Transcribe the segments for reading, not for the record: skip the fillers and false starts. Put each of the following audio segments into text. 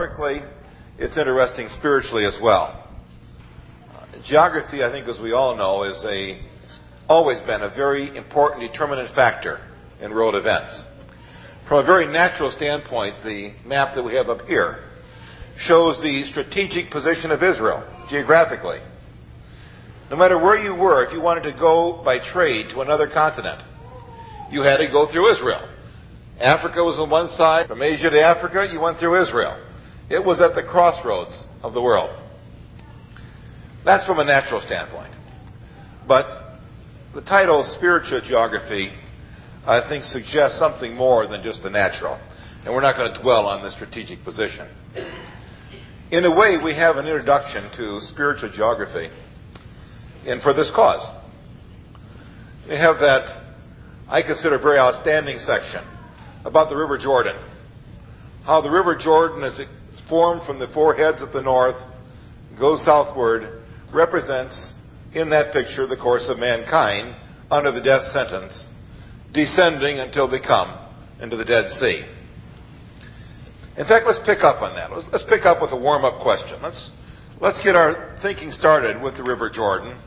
historically, it's interesting spiritually as well. Geography, I think, as we all know, is always been a very important determinant factor in world events. From a very natural standpoint, the map that we have up here shows the strategic position of Israel geographically. No matter where you were, if you wanted to go by trade to another continent, you had to go through Israel. Africa was on one side. From Asia to Africa, you went through Israel. It was at the crossroads of the world. That's from a natural standpoint. But the title Spiritual Geography, I think, suggests something more than just the natural. And we're not going to dwell on the strategic position. In a way, we have an introduction to spiritual geography, and for this cause. We have that, I consider, very outstanding section about the River Jordan. How the River Jordan, as it formed from the four heads at the north, goes southward, represents, in that picture, the course of mankind under the death sentence, descending until they come into the Dead Sea. In fact, let's pick up on that. Let's pick up with a warm-up question. Let's get our thinking started with the River Jordan.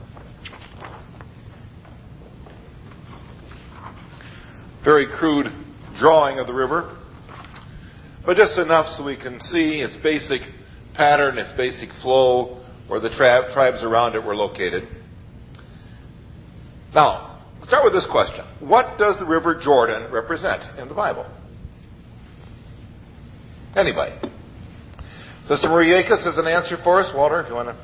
Very crude drawing of the river, but just enough so we can see its basic pattern, its basic flow, where the tribes around it were located. Now, let's start with this question. What does the River Jordan represent in the Bible? Anybody? Sister Marie Akis has an answer for us. Walter, if you want to.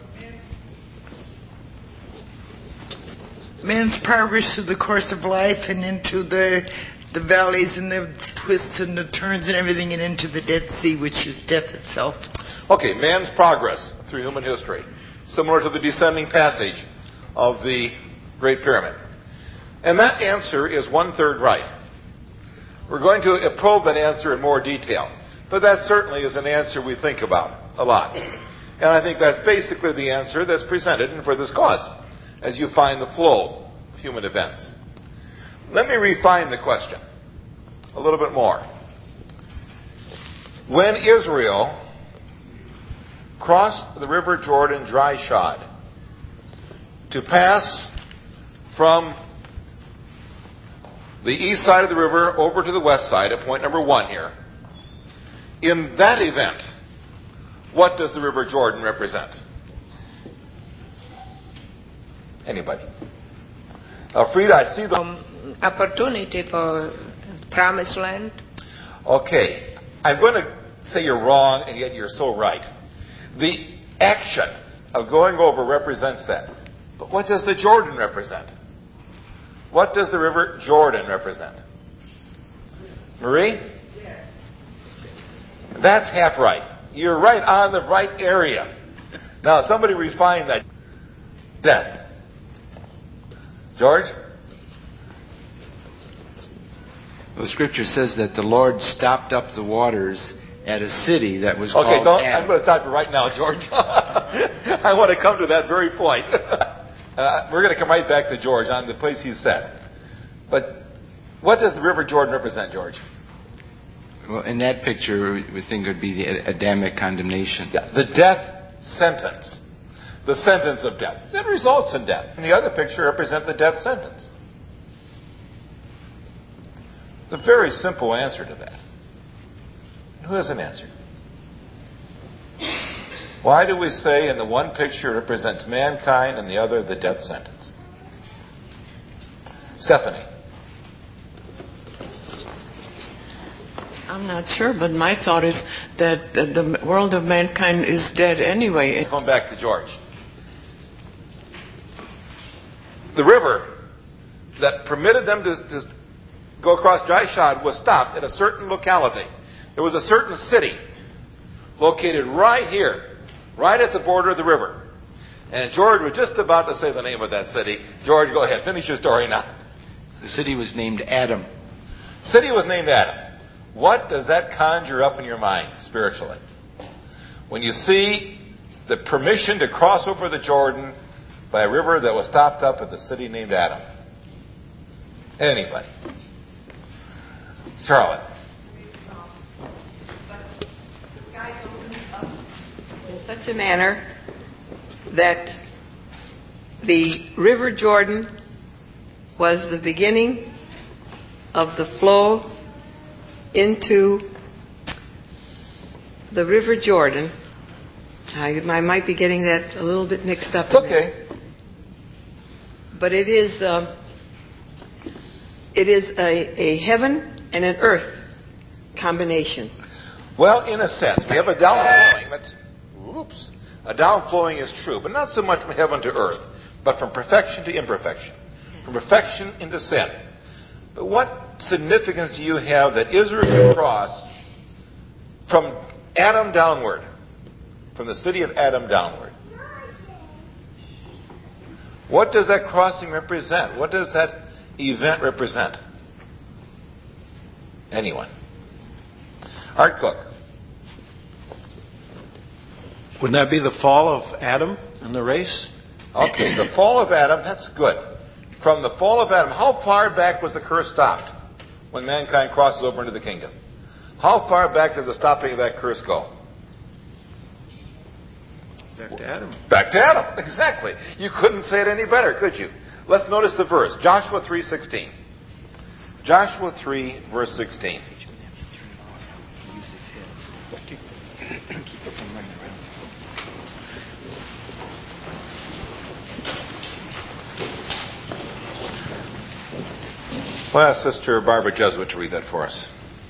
Man's progress through the course of life and into the valleys and the twists and the turns and everything, and into the Dead Sea, which is death itself. Okay, man's progress through human history, similar to the descending passage of the Great Pyramid. And that answer is 1/3 right. We're going to probe that answer in more detail, but that certainly is an answer we think about a lot. And I think that's basically the answer that's presented and for this cause, as you find the flow of human events. Let me refine the question a little bit more. When Israel crossed the River Jordan dry-shod to pass from the east side of the river over to the west side, at point number 1 here, in that event, what does the River Jordan represent? Anybody? Frida, I see the opportunity for promised land. Okay. I'm going to say you're wrong, and yet you're so right. The action of going over represents that. But what does the Jordan represent? What does the River Jordan represent? Marie? That's half right. You're right on the right area. Now, somebody refine that. Death. George? The scripture says that the Lord stopped up the waters at a city that was called Adam. I'm going to stop you right now, George. I want to come to that very point. We're going to come right back to George on the place he said. But what does the River Jordan represent, George? Well, in that picture, we think it would be the Adamic condemnation. Yeah, the death sentence. The sentence of death. That results in death. And the other picture represents the death sentence. It's a very simple answer to that. Who has an answer? Why do we say in the one picture it represents mankind and the other the death sentence? Stephanie. I'm not sure, but my thought is that the world of mankind is dead anyway. Going back to George. The river that permitted them to go across dry-shod was stopped at a certain locality. There was a certain city located right here, right at the border of the river. And George was just about to say the name of that city. George, go ahead. Finish your story now. The city was named Adam. City was named Adam. What does that conjure up in your mind spiritually? When you see the permission to cross over the Jordan by a river that was stopped up at the city named Adam. Anybody? Charlotte. such a manner that the River Jordan was the beginning of the flow into the River Jordan. I might be getting that a little bit mixed up. It's okay. But it is a heaven and an earth combination. Well, in a sense, we have a downflowing. A downflowing is true, but not so much from heaven to earth, but from perfection to imperfection, from perfection into sin. But what significance do you have that Israel could cross from Adam downward, from the city of Adam downward? What does that crossing represent? What does that event represent? Anyone? Art Cook. Wouldn't that be the fall of Adam in the race? Okay, the fall of Adam, that's good. From the fall of Adam, how far back was the curse stopped when mankind crosses over into the kingdom? How far back does the stopping of that curse go? Back to Adam. Back to Adam, exactly. You couldn't say it any better, could you? Let's notice the verse, Joshua 3:16. Joshua 3, verse 16. We'll ask Sister Barbara Jesuit to read that for us.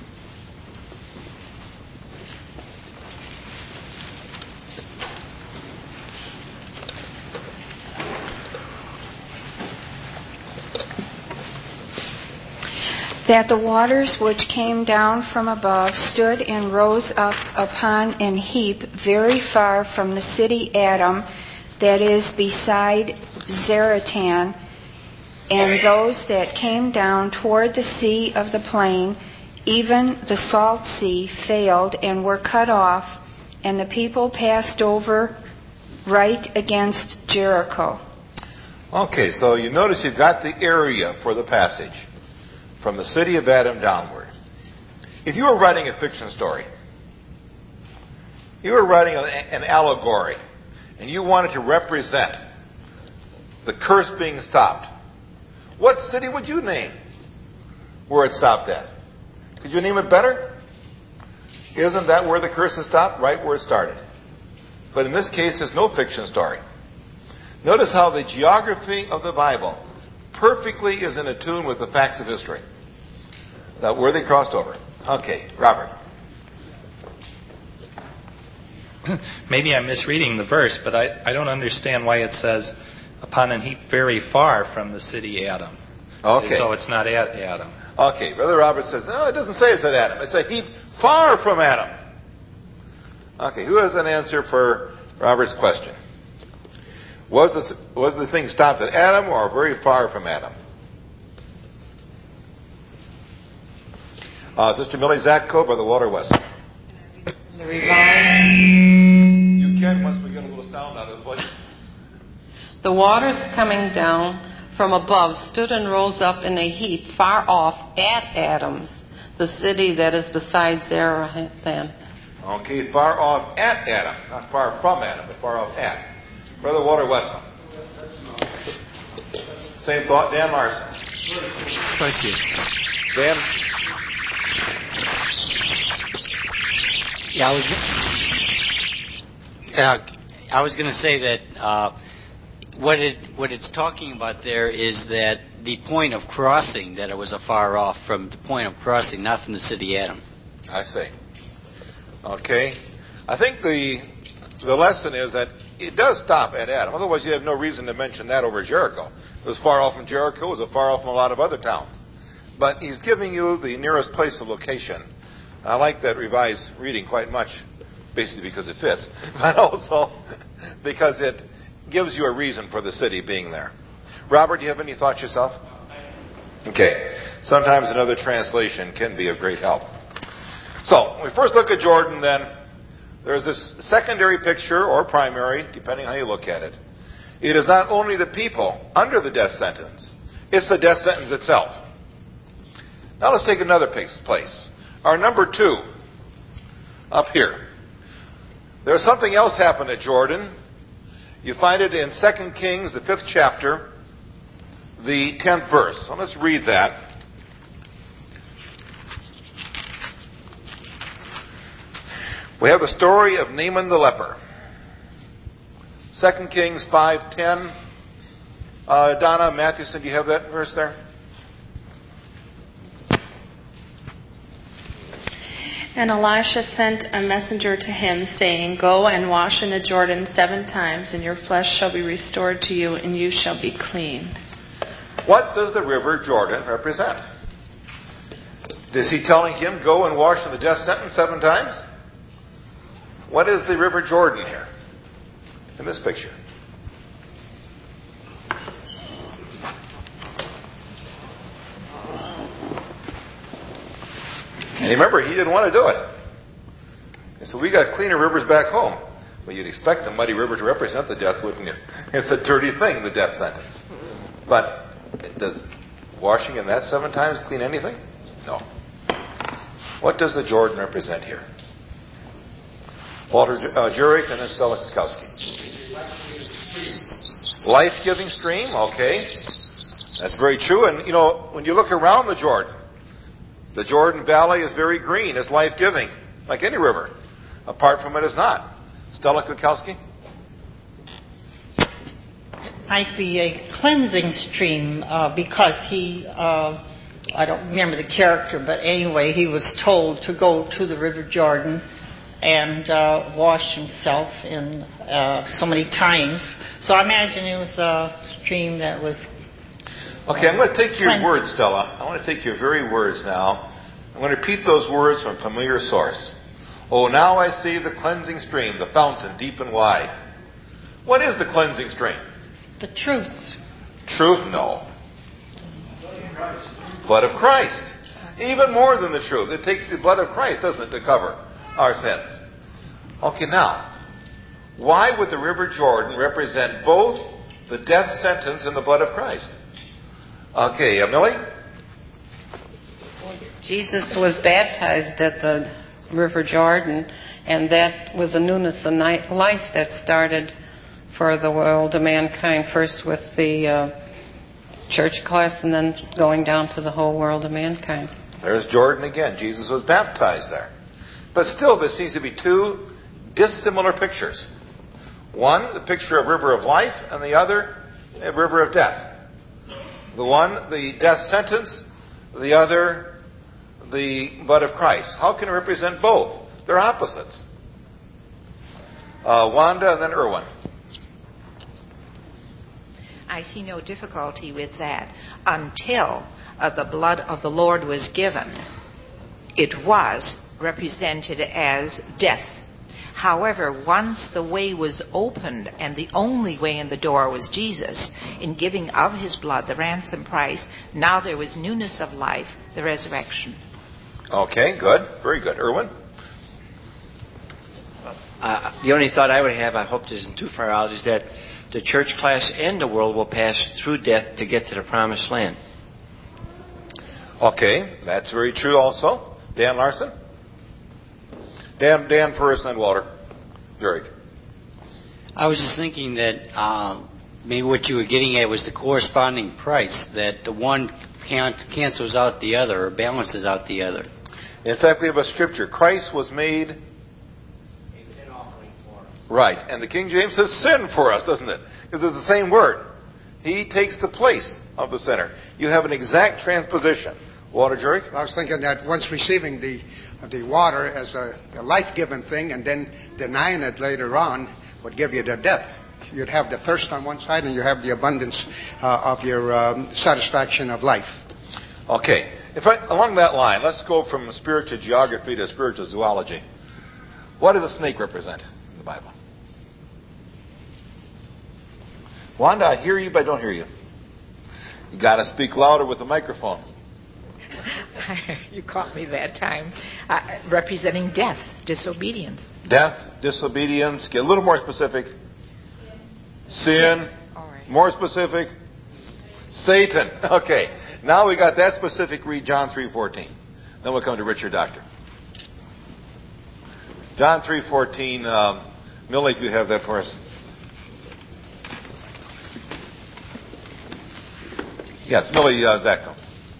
That the waters which came down from above stood and rose up upon an heap very far from the city Adam, that is beside Zaratan, and those that came down toward the sea of the plain, even the salt sea, failed and were cut off, and the people passed over right against Jericho. Okay, so you notice you've got the area for the passage from the city of Adam downward. If you were writing a fiction story, you were writing an allegory, and you wanted to represent the curse being stopped, what city would you name where it stopped at? Could you name it better? Isn't that where the curse is stopped? Right where it started. But in this case, there's no fiction story. Notice how the geography of the Bible perfectly is in tune with the facts of history. That where they crossed over. Okay, Robert. Maybe I'm misreading the verse, but I don't understand why it says upon a heap very far from the city Adam. Okay. So it's not at Adam. Okay, Brother Robert says, no, it doesn't say it's at Adam. It's a heap far from Adam. Okay, who has an answer for Robert's question? Was the thing stopped at Adam or very far from Adam? Sister Millie Zatko, Brother Walter Wesson. The revised. You can once we get a little sound out of the voice. The waters coming down from above stood and rose up in a heap far off at Adam, the city that is beside Zaratan. Okay, far off at Adam. Not far from Adam, but far off at. Brother Walter Wesson. Same thought, Dan Larson. Thank you. Dan? Yeah, I was going to say that what it's talking about there is that the point of crossing, that it was afar off from the point of crossing, not from the city Adam. I see. Okay. I think the lesson is that it does stop at Adam. Otherwise, you have no reason to mention that over Jericho. It was far off from Jericho. It was far off from a lot of other towns. But he's giving you the nearest place of location. I like that revised reading quite much, basically because it fits, but also because it gives you a reason for the city being there. Robert, do you have any thoughts yourself? Okay. Sometimes another translation can be of great help. So, when we first look at Jordan, then, there's this secondary picture, or primary, depending how you look at it. It is not only the people under the death sentence, it's the death sentence itself. Now let's take another place. Our number 2, up here. There's something else happened at Jordan. You find it in 2 Kings, the 5th chapter, the 10th verse. So let's read that. We have the story of Naaman the leper. 2 Kings 5:10. Donna Mathewson, do you have that verse there? And Elisha sent a messenger to him, saying, Go and wash in the Jordan 7 times, and your flesh shall be restored to you, and you shall be clean. What does the river Jordan represent? Is he telling him, go and wash in the death sentence 7 times? What is the river Jordan here in this picture? And remember, he didn't want to do it. And so we got cleaner rivers back home. Well, you'd expect a muddy river to represent the death, wouldn't you? It's a dirty thing, the death sentence. But does washing in that 7 times clean anything? No. What does the Jordan represent here? Walter Jurek and then Stella Kukowski. Life-giving stream, okay. That's very true. And, when you look around the Jordan Valley is very green. It's life-giving, like any river. Apart from it, is not. Stella Kukowski? Might be a cleansing stream because he, I don't remember the character, but anyway, he was told to go to the River Jordan and wash himself in so many times. So I imagine it was a stream that was... Okay, I'm going to take your words, Stella. I want to take your very words now. I'm going to repeat those words from a familiar source. Oh, now I see the cleansing stream, the fountain deep and wide. What is the cleansing stream? The truth. Truth? No. Blood of Christ. Even more than the truth. It takes the blood of Christ, doesn't it, to cover our sins. Okay, now, why would the River Jordan represent both the death sentence and the blood of Christ? Okay, Millie? Jesus was baptized at the River Jordan, and that was a newness of life that started for the world of mankind, first with the church class and then going down to the whole world of mankind. There's Jordan again. Jesus was baptized there. But still, there seems to be 2 dissimilar pictures. One, the picture of river of life, and the other, a river of death. The one, the death sentence, the other, the blood of Christ. How can it represent both? They're opposites. Wanda and then Erwin. I see no difficulty with that until the blood of the Lord was given. It was represented as death. However, once the way was opened and the only way in the door was Jesus, in giving of his blood, the ransom price, now there was newness of life, the resurrection. Okay, good. Very good. Erwin? The only thought I would have, I hope this isn't too far out, is that the church class and the world will pass through death to get to the promised land. Okay, that's very true also. Dan Larson? Dan first, then Walter. Jurek. I was just thinking that maybe what you were getting at was the corresponding price, that the one cancels out the other or balances out the other. In fact, we have a scripture. Christ was made a sin offering for us. Right, and the King James says sin for us, doesn't it? Because it's the same word. He takes the place of the sinner. You have an exact transposition. Walter Jurek? I was thinking that once receiving the water as a life-giving thing and then denying it later on would give you the death. You'd have the thirst on one side and you have the abundance of your satisfaction of life. Okay. Along that line, let's go from spiritual geography to spiritual zoology. What does a snake represent in the Bible? Wanda, I hear you, but I don't hear you. You got to speak louder with the microphone. You caught me that time. Representing death, disobedience. Death, disobedience. Get a little more specific. Sin. All right. More specific. Satan. Okay. Now we got that specific. Read John 3:14. Then we'll come to Richard Doctor. John 3:14. Millie, if you have that for us. Yes, Millie Zacko.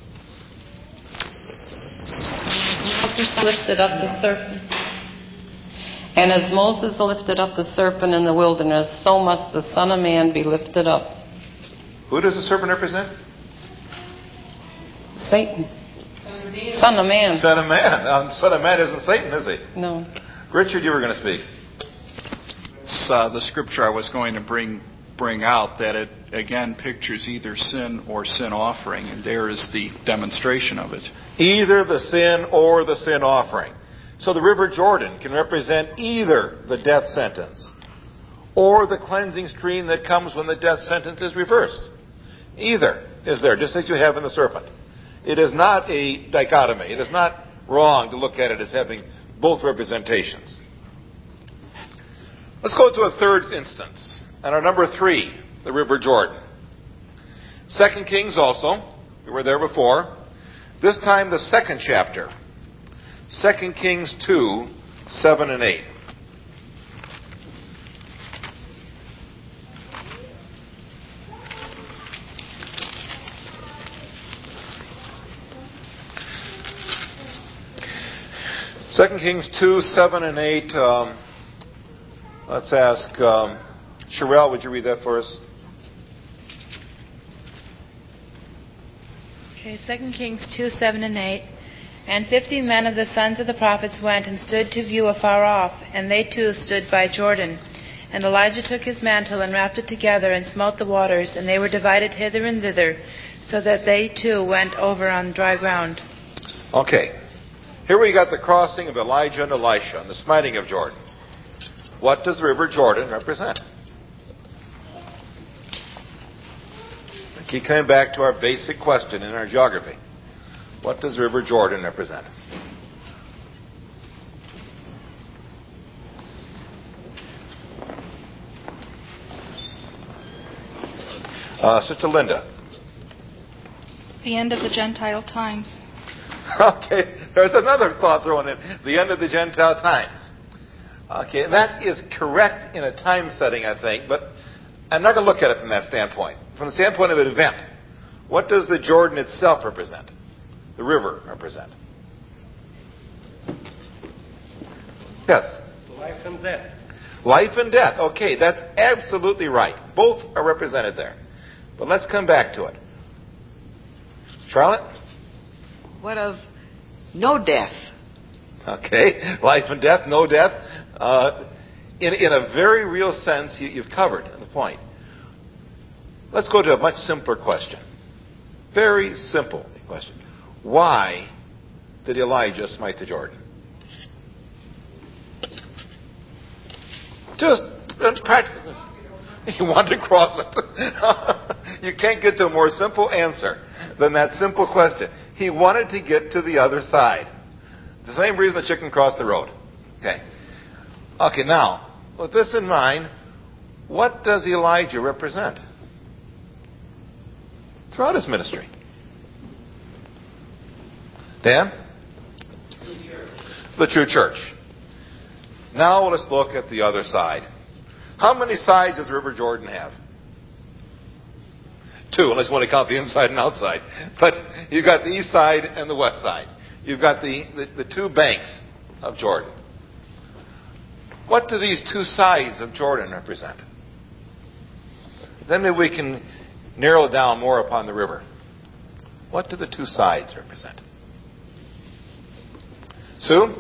Moses lifted up the serpent. And as Moses lifted up the serpent in the wilderness, so must the Son of Man be lifted up. Who does the serpent represent? Satan. Son of Man. Son of Man. Son of Man isn't Satan, is he? No. Richard, you were going to speak. It's the scripture I was going to bring out, that it again pictures either sin or sin offering, and there is the demonstration of it. Either the sin or the sin offering. So the River Jordan can represent either the death sentence or the cleansing stream that comes when the death sentence is reversed. Either is there, just as you have in the serpent. It is not a dichotomy. It is not wrong to look at it as having both representations. Let's go to a third instance. And our number 3, the River Jordan. 2 Kings also. We were there before. This time the 2nd chapter. 2 Kings 2, 7 and 8. Second Kings 2, 7 and 8. Let's ask Sherelle, would you read that for us? Okay, 2 Kings 2, 7 and 8. And 50 men of the sons of the prophets went and stood to view afar off, and they too stood by Jordan. And Elijah took his mantle and wrapped it together and smote the waters, and they were divided hither and thither, so that they too went over on dry ground. Okay. Here we got the crossing of Elijah and Elisha and the smiting of Jordan. What does the River Jordan represent? I keep coming back to our basic question in our geography. What does the River Jordan represent? Sister Linda. The end of the Gentile times. Okay, there's another thought thrown in. The end of the Gentile times. Okay, and that is correct in a time setting, I think, but I'm not going to look at it from that standpoint. From the standpoint of an event, what does the Jordan itself represent? The river represent? Yes? Life and death. Life and death. Okay, that's absolutely right. Both are represented there. But let's come back to it. Charlotte? What of no death? Okay, life and death, no death. In a very real sense, you've covered the point. Let's go to a much simpler question. Very simple question. Why did Elijah smite the Jordan? Just practically. He wanted to cross it. You can't get to a more simple answer than that simple question. He wanted to get to the other side. It's the same reason the chicken crossed the road. Okay, now, with this in mind, what does Elijah represent throughout his ministry? Dan? The true church. Now let's look at the other side. How many sides does the River Jordan have? 2, unless you want to count the inside and outside. But you've got the east side and the west side. You've got the 2 banks of Jordan. What do these 2 sides of Jordan represent? Then maybe we can narrow down more upon the river. What do the 2 sides represent? Sue?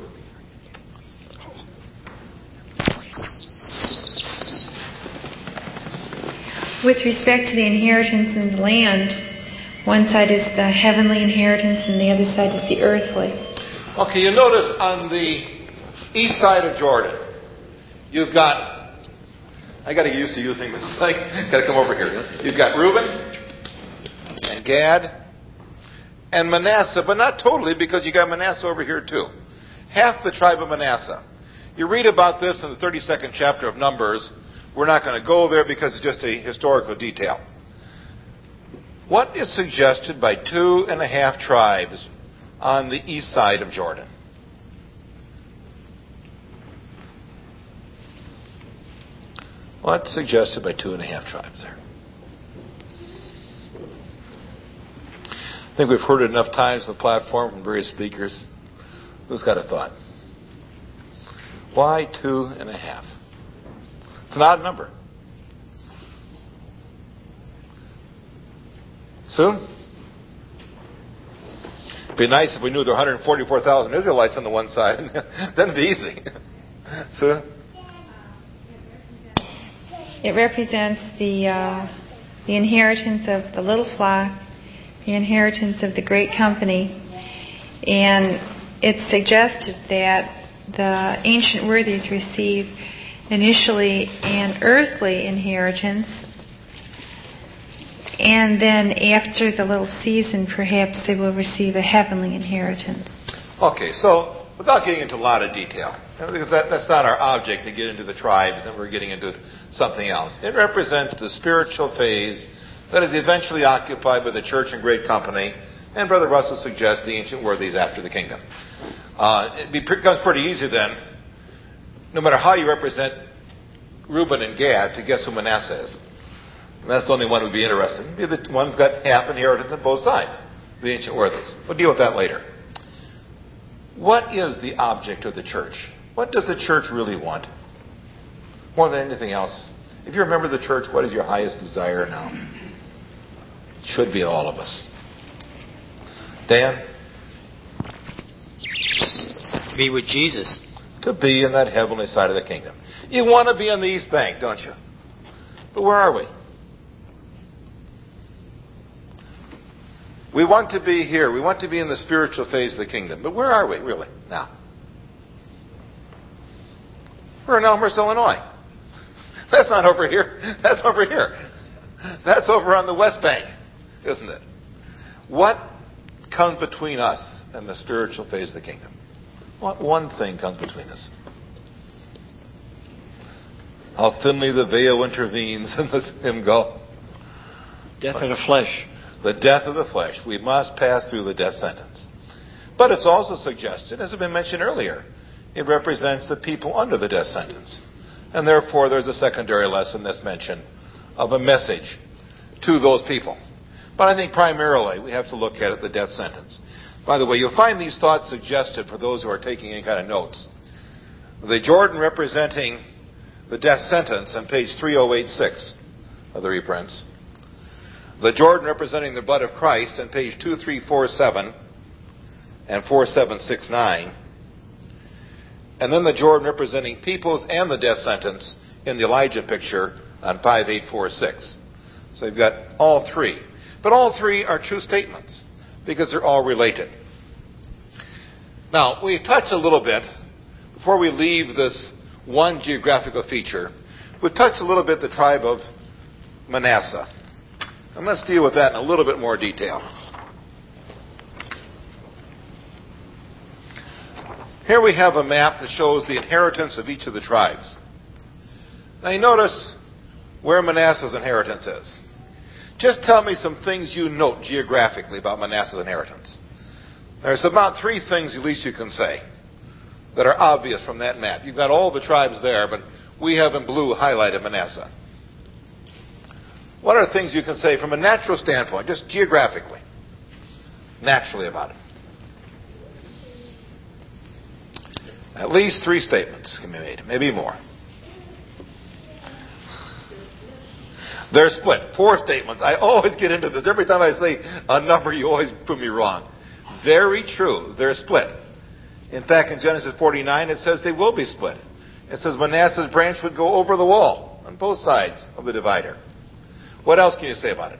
With respect to the inheritance in the land, one side is the heavenly inheritance and the other side is the earthly. Okay, you notice on the east side of Jordan, you've got, I got to get used to using this thing. Got to come over here. You've got Reuben and Gad and Manasseh, but not totally, because you got Manasseh over here too. Half the tribe of Manasseh. You read about this in the 32nd chapter of Numbers. We're not going to go there because it's just a historical detail. What is suggested by 2.5 tribes on the east side of Jordan? What's suggested by 2.5 tribes there? I think we've heard it enough times on the platform from various speakers. Who's got a thought? Why 2.5? It's an odd number. Sue? It'd be nice if we knew there were 144,000 Israelites on the one side. Then it'd be easy. Sue? It represents the inheritance of the little flock, the inheritance of the great company, and it's suggested that the ancient worthies receive initially an earthly inheritance, and then after the little season, perhaps they will receive a heavenly inheritance. Okay, so without getting into a lot of detail, because that's not our object to get into the tribes, and we're getting into something else. It represents the spiritual phase that is eventually occupied by the church and great company, and Brother Russell suggests the ancient worthies after the kingdom. It becomes pretty easy then, no matter how you represent Reuben and Gad, to guess who Manasseh is. And that's the only one who would be interested. The one's got half inheritance on both sides, the ancient worthies. We'll deal with that later. What is the object of the church? What does the church really want? More than anything else. If you're a member of the church, what is your highest desire now? It should be all of us. Dan? To be with Jesus. To be in that heavenly side of the kingdom. You want to be on the East Bank, don't you? But where are we? We want to be here. We want to be in the spiritual phase of the kingdom. But where are we, really, now? We're in Elmhurst, Illinois. That's not over here. That's over here. That's over on the West Bank, isn't it? What comes between us and the spiritual phase of the kingdom? What one thing comes between us? How thinly the veil intervenes in this hymn go. Death of the flesh. The death of the flesh. We must pass through the death sentence. But it's also suggested, as has been mentioned earlier, it represents the people under the death sentence. And therefore there's a secondary lesson that's mentioned of a message to those people. But I think primarily we have to look at it, the death sentence. By the way, you'll find these thoughts suggested for those who are taking any kind of notes. The Jordan representing the death sentence on page 3086 of the reprints. The Jordan representing the blood of Christ on page 2347 and 4769. And then the Jordan representing peoples and the death sentence in the Elijah picture on 5846. So you've got all three. But all three are true statements because they're all related. Now, we've touched a little bit, before we leave this one geographical feature, we've touched a little bit the tribe of Manasseh. And let's deal with that in a little bit more detail. Here we have a map that shows the inheritance of each of the tribes. Now you notice where Manasseh's inheritance is. Just tell me some things you note geographically about Manasseh's inheritance. There's about 3 things at least you can say that are obvious from that map. You've got all the tribes there, but we have in blue highlighted Manasseh. What are things you can say from a natural standpoint, just geographically, naturally about it? At least 3 statements can be made, maybe more. They're split. 4 statements. I always get into this. Every time I say a number, you always prove me wrong. Very true. They're split. In fact, in Genesis 49, it says they will be split. It says Manasseh's branch would go over the wall on both sides of the divider. What else can you say about it?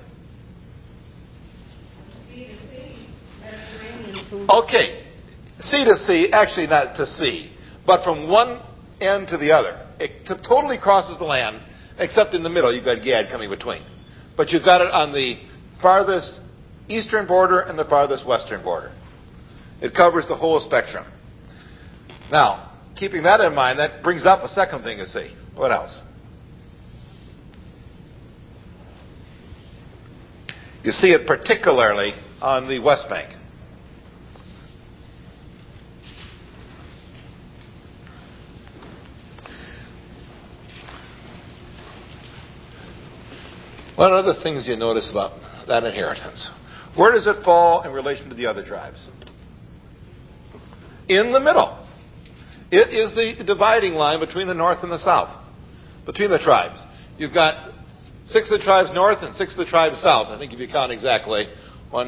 Okay. Sea to sea, actually not to sea, but from one end to the other. It totally crosses the land, except in the middle you've got Gad coming between. But you've got it on the farthest eastern border and the farthest western border. It covers the whole spectrum. Now, keeping that in mind, that brings up a second thing to see. What else? You see it particularly on the West Bank. One of the things you notice about that inheritance, where does it fall in relation to the other tribes? In the middle. It is the dividing line between the north and the south, between the tribes. You've got 6 of the tribes north and 6 of the tribes south. I think if you count exactly, 5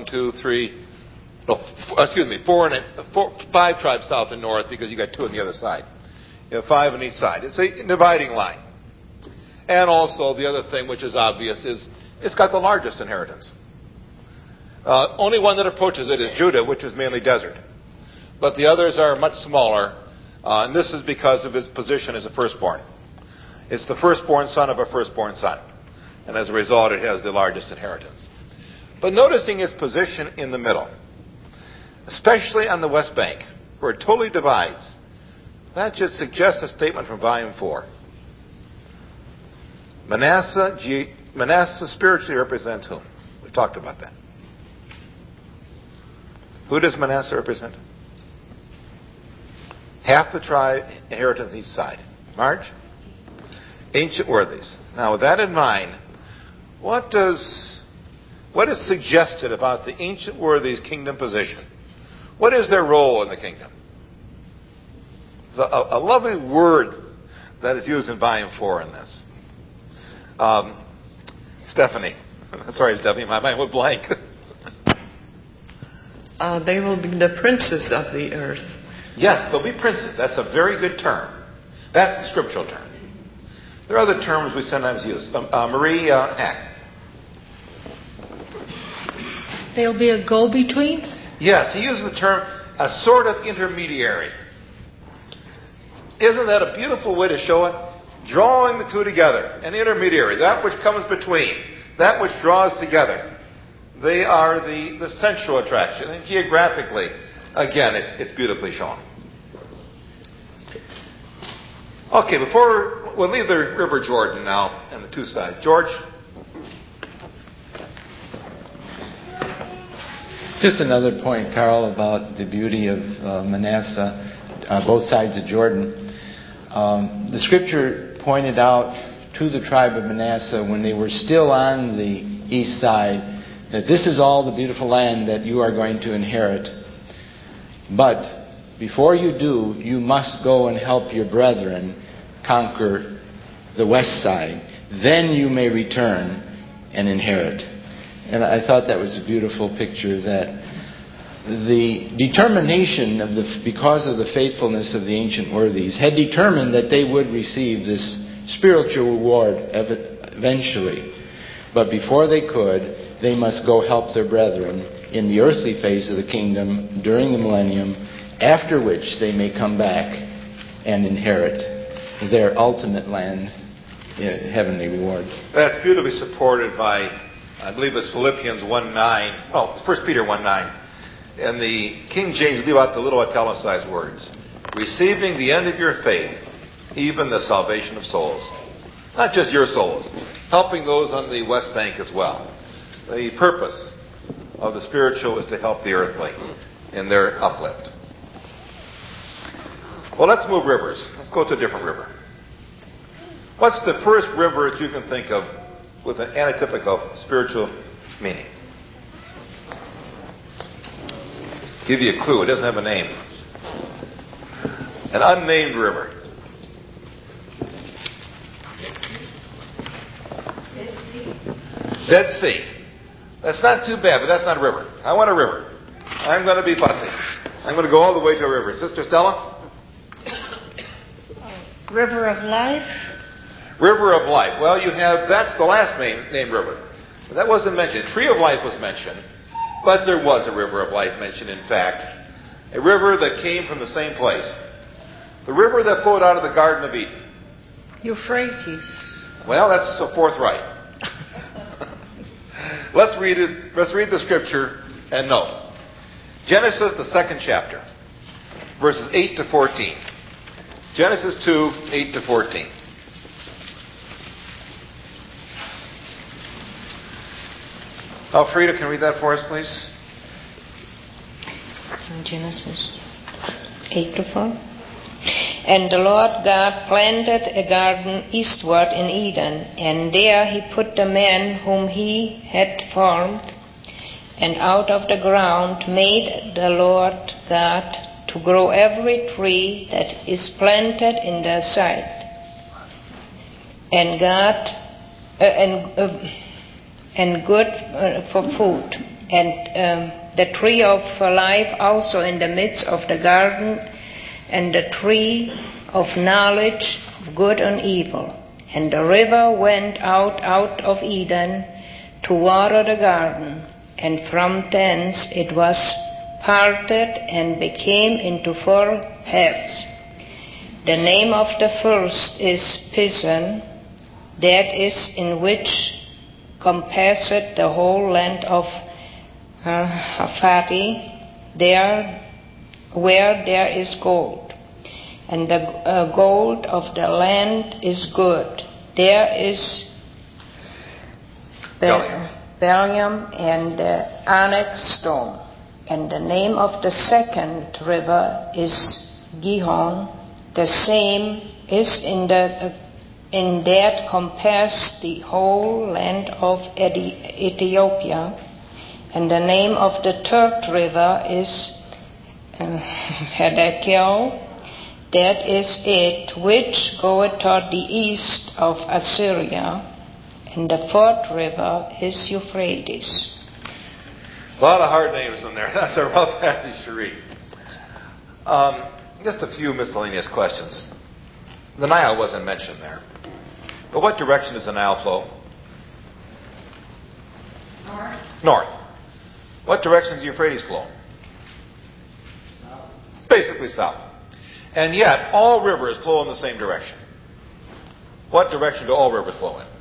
tribes south and north, because you got 2 on the other side. You have 5 on each side. It's a dividing line. And also the other thing, which is obvious, is it's got the largest inheritance. Only one that approaches it is Judah, which is mainly desert. But the others are much smaller, and this is because of his position as a firstborn. It's the firstborn son of a firstborn son. And as a result, it has the largest inheritance. But noticing its position in the middle, especially on the West Bank, where it totally divides, that should suggest a statement from Volume 4. Manasseh spiritually represents whom? We've talked about that. Who does Manasseh represent? Half the tribe inheritance each side. Marge? Ancient worthies. Now, with that in mind, what is suggested about the ancient worthies' kingdom position? What is their role in the kingdom? There's a lovely word that is used in Volume 4 in this. Stephanie. Sorry, Stephanie, my mind went blank. They will be the princes of the earth. Yes, they'll be princes. That's a very good term. That's the scriptural term. There are other terms we sometimes use. Marie Hack. They'll be a go-between? Yes, he uses the term a sort of intermediary. Isn't that a beautiful way to show it? Drawing the two together. An intermediary. That which comes between. That which draws together. They are the central attraction. And geographically, again, it's beautifully shown. Okay, we'll leave the River Jordan now and the two sides. George? Just another point, Carl, about the beauty of Manasseh, both sides of Jordan. The scripture pointed out to the tribe of Manasseh when they were still on the east side that this is all the beautiful land that you are going to inherit. But before you do, you must go and help your brethren conquer the west side. Then you may return and inherit. And I thought that was a beautiful picture, that the determination because of the faithfulness of the ancient worthies had determined that they would receive this spiritual reward eventually. But before they could, they must go help their brethren in the earthly phase of the kingdom during the millennium, after which they may come back and inherit their ultimate land, heavenly reward. That's beautifully supported by, I believe it's Philippians 1:9. 1 Peter 1:9. And the King James leave out the little italicized words. Receiving the end of your faith, even the salvation of souls. Not just your souls, helping those on the West Bank as well. The purpose of the spiritual is to help the earthly in their uplift. Well, let's move rivers. Let's go to a different river. What's the first river that you can think of with an antitypical spiritual meaning? Give you a clue. It doesn't have a name. An unnamed river. Dead Sea. That's not too bad, but that's not a river. I want a river. I'm going to be fussy. I'm going to go all the way to a river. Sister Stella? River of Life? River of Life. Well, that's the last named river. That wasn't mentioned. Tree of Life was mentioned, but there was a River of Life mentioned, in fact. A river that came from the same place. The river that flowed out of the Garden of Eden. Euphrates. Well, that's a fourth right. Let's read it. Let's read the scripture and note. Genesis, the 2nd chapter, verses 8 to 14. Genesis 2, 8 to 14. Alfreda, can you read that for us, please? Genesis 8 to 4. And the Lord God planted a garden eastward in Eden, and there he put the man whom he had formed. And out of the ground made the Lord God to grow every tree that is planted in the sight, and good for food, and the tree of life also in the midst of the garden, and the tree of knowledge of good and evil. And the river went out of Eden to water the garden, and from thence it was parted and became into 4 heads. The name of the first is Pison, that is in which compasseth the whole land of Haphati, there where there is gold. And the gold of the land is good. There is Barium and the onyx stone. And the name of the second river is Gihon. The same is in that compass the whole land of Ethiopia. And the name of the third river is Hiddekel. That is it which goeth toward the east of Assyria. And the fourth river is Euphrates. A lot of hard names in there. That's a rough passage to read. Just a few miscellaneous questions. The Nile wasn't mentioned there. But what direction does the Nile flow? North. What direction does the Euphrates flow? South. Basically south. And yet, all rivers flow in the same direction. What direction do all rivers flow in?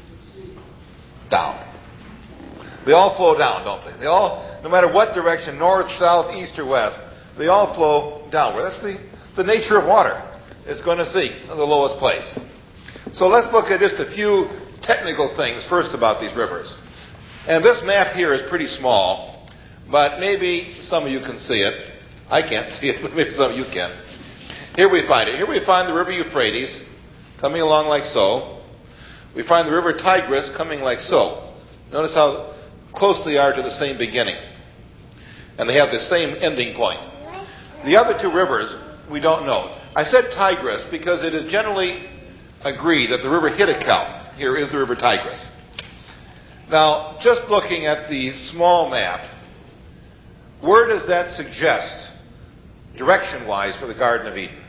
Down. They all flow down, don't they? They all, no matter what direction, north, south, east, or west, they all flow downward. That's the nature of water. It's going to seek the lowest place. So let's look at just a few technical things first about these rivers. And this map here is pretty small, but maybe some of you can see it. I can't see it, but maybe some of you can. Here we find it. Here we find the river Euphrates coming along like so. We find the river Tigris coming like so. Notice how close they are to the same beginning. And they have the same ending point. The other two rivers, we don't know. I said Tigris because it is generally agreed that the river Hiddekel here is the river Tigris. Now, just looking at the small map, where does that suggest, direction-wise, for the Garden of Eden?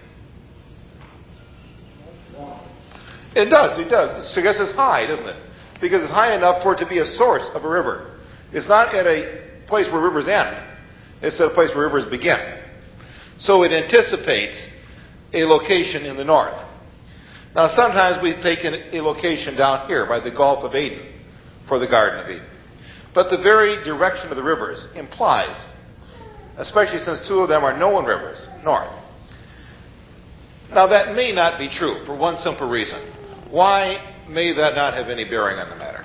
It does. It suggests it's high, doesn't it? Because it's high enough for it to be a source of a river. It's not at a place where rivers end. It's at a place where rivers begin. So it anticipates a location in the north. Now, sometimes we've taken a location down here by the Gulf of Aden for the Garden of Eden. But the very direction of the rivers implies, especially since two of them are known rivers, north. Now, that may not be true for one simple reason. Why may that not have any bearing on the matter?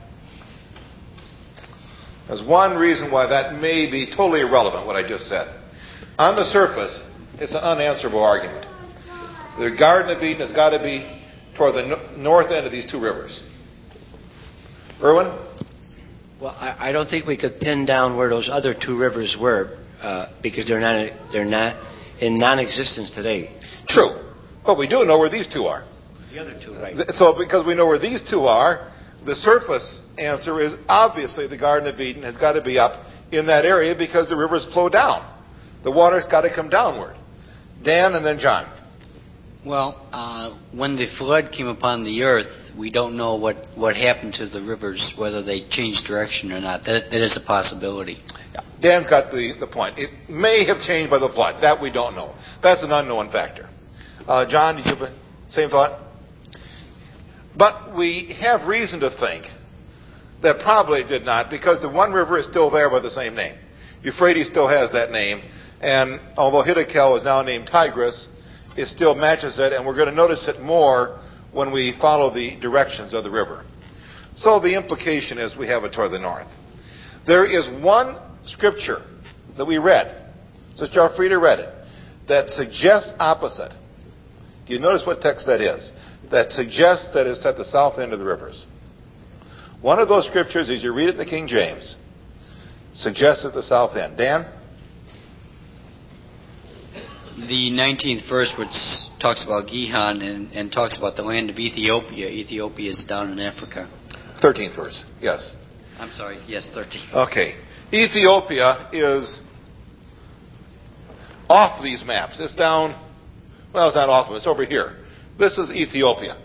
There's one reason why that may be totally irrelevant, what I just said. On the surface, it's an unanswerable argument. The Garden of Eden has got to be toward the north end of these two rivers. Erwin? Well, I don't think we could pin down where those other two rivers were because they're not in non-existence today. True. But we do know where these two are. The other two, right. So because we know where these two are, the surface answer is obviously the Garden of Eden has got to be up in that area because the rivers flow down. The water's got to come downward. Dan and then John. Well, when the flood came upon the earth, we don't know what happened to the rivers, whether they changed direction or not. That is a possibility. Yeah. Dan's got the point. It may have changed by the flood. That we don't know. That's an unknown factor. John, did you have the same thought? But we have reason to think that probably it did not, because the one river is still there by the same name. Euphrates still has that name, and although Hiddekel is now named Tigris, it still matches it, and we're going to notice it more when we follow the directions of the river. So the implication is we have it toward the north. There is one scripture that we read, Sister Alfreda read it, that suggests opposite. Do you notice what text that is? That suggests that it's at the south end of the rivers. One of those scriptures, as you read it in the King James, suggests at the south end. Dan? The 19th verse, which talks about Gihon and talks about the land of Ethiopia. Ethiopia is down in Africa. 13th verse, yes. I'm sorry, yes, 13th. Okay. Ethiopia is off these maps. It's down, well, it's not off them, it's over here. This is Ethiopia.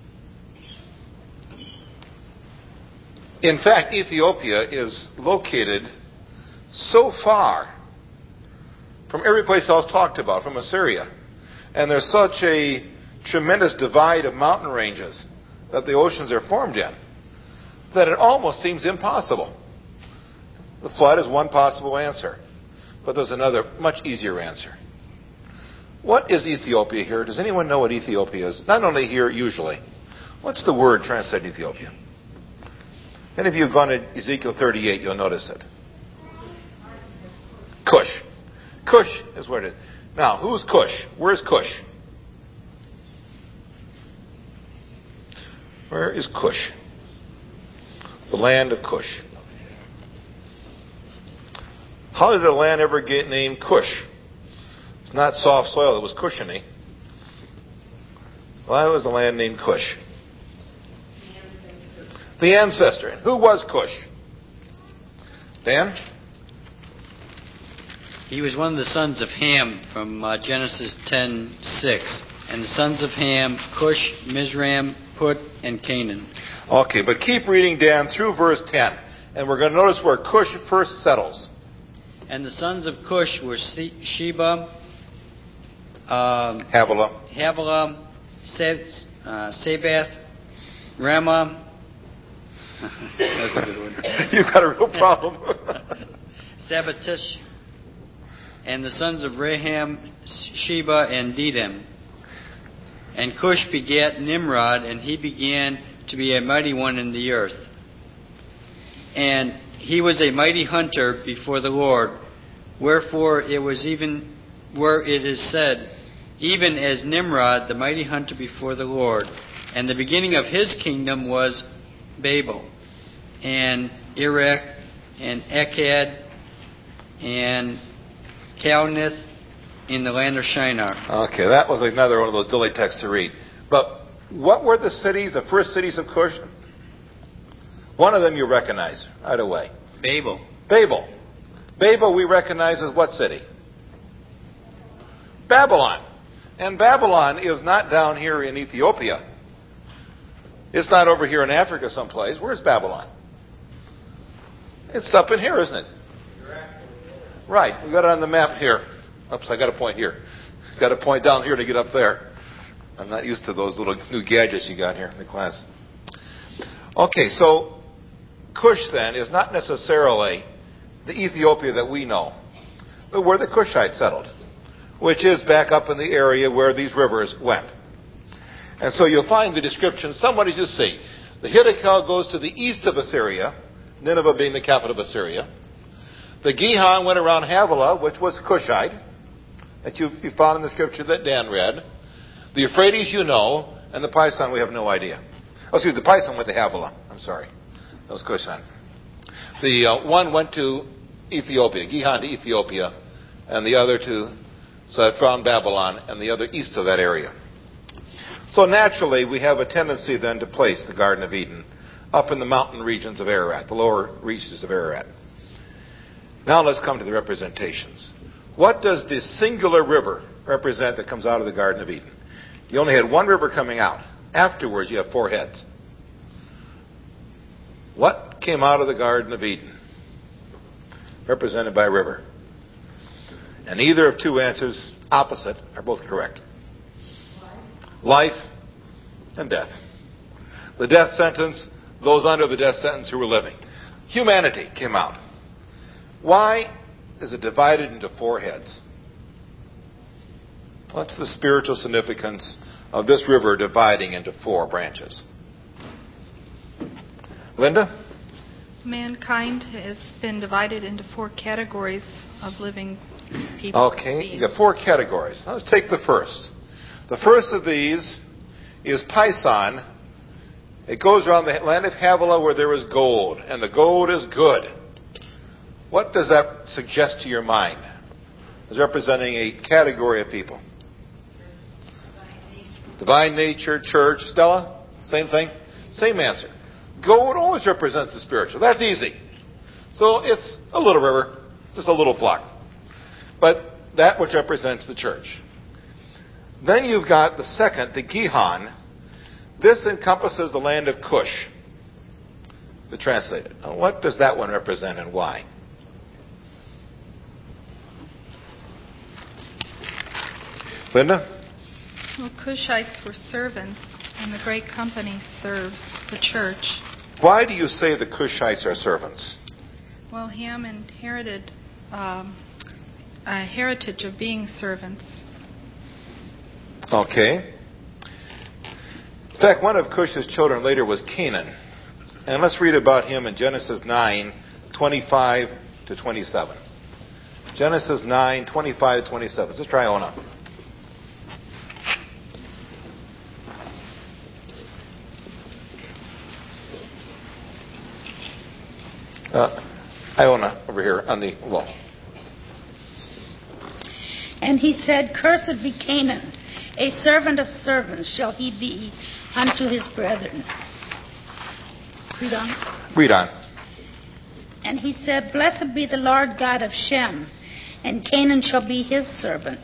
In fact, Ethiopia is located so far from every place else talked about, from Assyria. And there's such a tremendous divide of mountain ranges that the oceans are formed in, that it almost seems impossible. The flood is one possible answer, but there's another much easier answer. What is Ethiopia here? Does anyone know what Ethiopia is? Not only here, usually. What's the word translated Ethiopia? Any of you have gone to Ezekiel 38, you'll notice it. Cush. Cush is what it is. Now, who's Cush? Where's Cush? Where is Cush? The land of Cush. How did the land ever get named Cush? It's not soft soil, it was cushiony. Why was the land named Cush? The ancestor. And who was Cush? Dan? He was one of the sons of Ham from Genesis 10:6. And the sons of Ham, Cush, Mizraim, Put, and Canaan. Okay, but keep reading, Dan, through verse 10. And we're going to notice where Cush first settles. And the sons of Cush were Sheba, Havilah, Sabath, Ramah. That's a good one. You've got a real problem. Sabbatish. And the sons of Raham, Sheba, and Dedem. And Cush begat Nimrod, and he began to be a mighty one in the earth. And he was a mighty hunter before the Lord. Wherefore it was even where it is said, even as Nimrod, the mighty hunter before the Lord. And the beginning of his kingdom was Babel, and Erech, and Akkad, and Calneh in the land of Shinar. Okay, that was another one of those dilly texts to read. But what were the cities, the first cities of Cush? One of them you recognize right away. Babel. Babel. Babel we recognize as what city? Babylon. And Babylon is not down here in Ethiopia. It's not over here in Africa someplace. Where's Babylon? It's up in here, isn't it? Right. We've got it on the map here. Oops, I got a point here. Got a point down here to get up there. I'm not used to those little new gadgets you got here in the class. Okay, so Cush then is not necessarily the Ethiopia that we know, but where the Cushites settled, which is back up in the area where these rivers went. And so you'll find the description somewhat as you see. The Hiddekal goes to the east of Assyria, Nineveh being the capital of Assyria. The Gihon went around Havilah, which was Cushite, that you found in the scripture that Dan read. The Euphrates you know, and the Pison we have no idea. Oh, excuse me, the Pison went to Havilah. I'm sorry. That was Cushan. The one went to Ethiopia, Gihon to Ethiopia, and the other from Babylon, and the other east of that area. So naturally, we have a tendency then to place the Garden of Eden up in the mountain regions of Ararat, the lower reaches of Ararat. Now let's come to the representations. What does this singular river represent that comes out of the Garden of Eden? You only had one river coming out. Afterwards, you have four heads. What came out of the Garden of Eden? Represented by a river. And either of two answers, opposite, are both correct. Life and death. The death sentence, those under the death sentence who were living. Humanity came out. Why is it divided into four heads? What's the spiritual significance of this river dividing into four branches? Linda? Mankind has been divided into four categories of living people. Okay, you got four categories. Let's take the first. The first of these is Pison. It goes around the land of Havilah where there is gold, and the gold is good. What does that suggest to your mind as representing a category of people? Divine nature, church. Stella? Same thing? Same answer. Gold always represents the spiritual. That's easy. So it's a little river. It's just a little flock. But that which represents the church. Then you've got the second, the Gihon. This encompasses the land of Cush, to translate it. Now, what does that one represent and why? Linda? Well, Cushites were servants, and the great company serves the church. Why do you say the Cushites are servants? Well, Ham inherited a heritage of being servants. Okay. In fact, one of Cush's children later was Canaan. And let's read about him in Genesis 9:25 to 27. Genesis 9:25 to 27. Let's try Ona. Iona over here on the wall. And he said, Cursed be Canaan, a servant of servants shall he be unto his brethren. Read on. Read on. And he said, Blessed be the Lord God of Shem, and Canaan shall be his servant.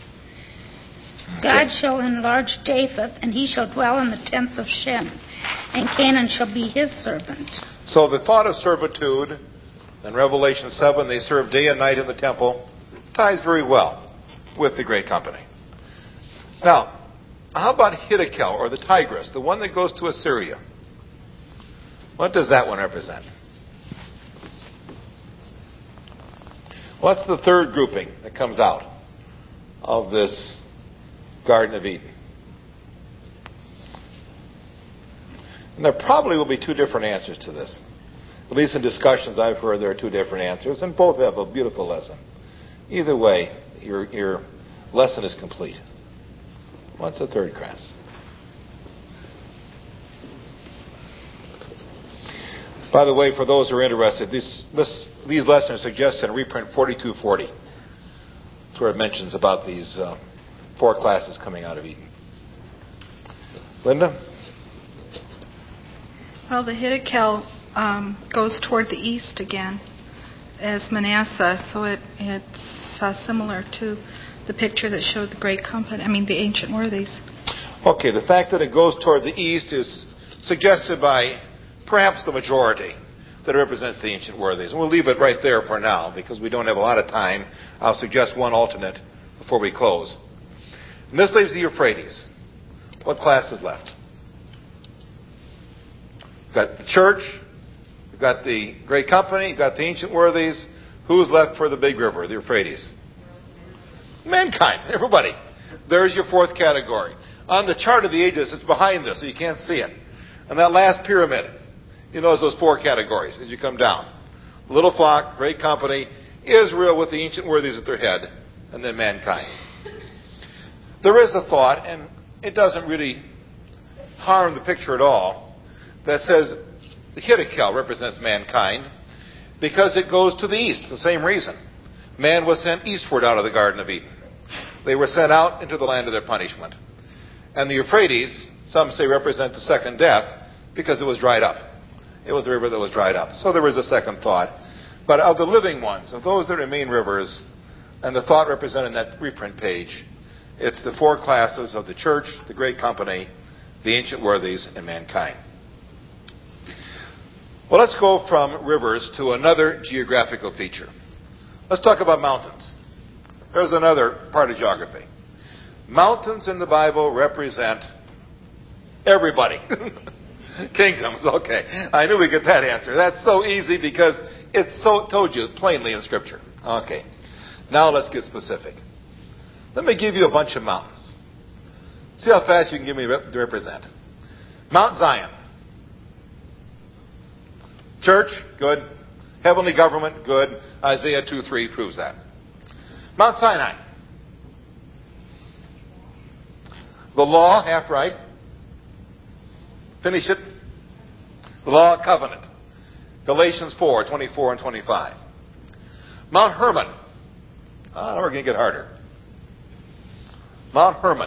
God shall enlarge Japheth, and he shall dwell in the tents of Shem, and Canaan shall be his servant. So the thought of servitude, in Revelation 7, they serve day and night in the temple, ties very well with the great company. Now, how about Hiddekel, or the Tigris, the one that goes to Assyria? What does that one represent? What's the third grouping that comes out of this Garden of Eden? And there probably will be two different answers to this. At least in discussions I've heard, there are two different answers, and both have a beautiful lesson. Either way, your lesson is complete. What's the third class? By the way, for those who are interested, these lessons are suggested in reprint 4240. That's where it mentions about these four classes coming out of Eden. Linda? Well, the Hiddekel goes toward the east again as Manasseh, so it's similar to the picture that showed the great company, the ancient worthies. Okay, the fact that it goes toward the east is suggested by perhaps the majority that represents the ancient worthies. And we'll leave it right there for now because we don't have a lot of time. I'll suggest one alternate before we close. And this leaves the Euphrates. What class is left? We've got the church, we've got the great company, we've got the ancient worthies. Who's left for the big river, the Euphrates? Mankind, everybody. There's your fourth category. On the chart of the ages, it's behind this, so you can't see it. And that last pyramid, you notice those four categories as you come down. Little flock, great company, Israel with the ancient worthies at their head, and then mankind. There is a thought, and it doesn't really harm the picture at all, that says the Hiddekel represents mankind because it goes to the east, the same reason. Man was sent eastward out of the Garden of Eden. They were sent out into the land of their punishment. And the Euphrates, some say, represent the second death because it was dried up. It was a river that was dried up. So there is a second thought. But of the living ones, of those that remain rivers, and the thought represented in that reprint page, it's the four classes of the church, the great company, the ancient worthies, and mankind. Well, let's go from rivers to another geographical feature. Let's talk about mountains. There's another part of geography. Mountains in the Bible represent everybody. Kingdoms, okay. I knew we'd get that answer. That's so easy because it's so told you plainly in Scripture. Okay. Now let's get specific. Let me give you a bunch of mountains. See how fast you can give me to represent. Mount Zion. Church, good. Heavenly government, good. Isaiah 2:3 proves that. Mount Sinai. The law, half right. Finish it. The law of covenant. Galatians 4, 24 and 25. Mount Hermon. Now we're going to get harder. Mount Hermon.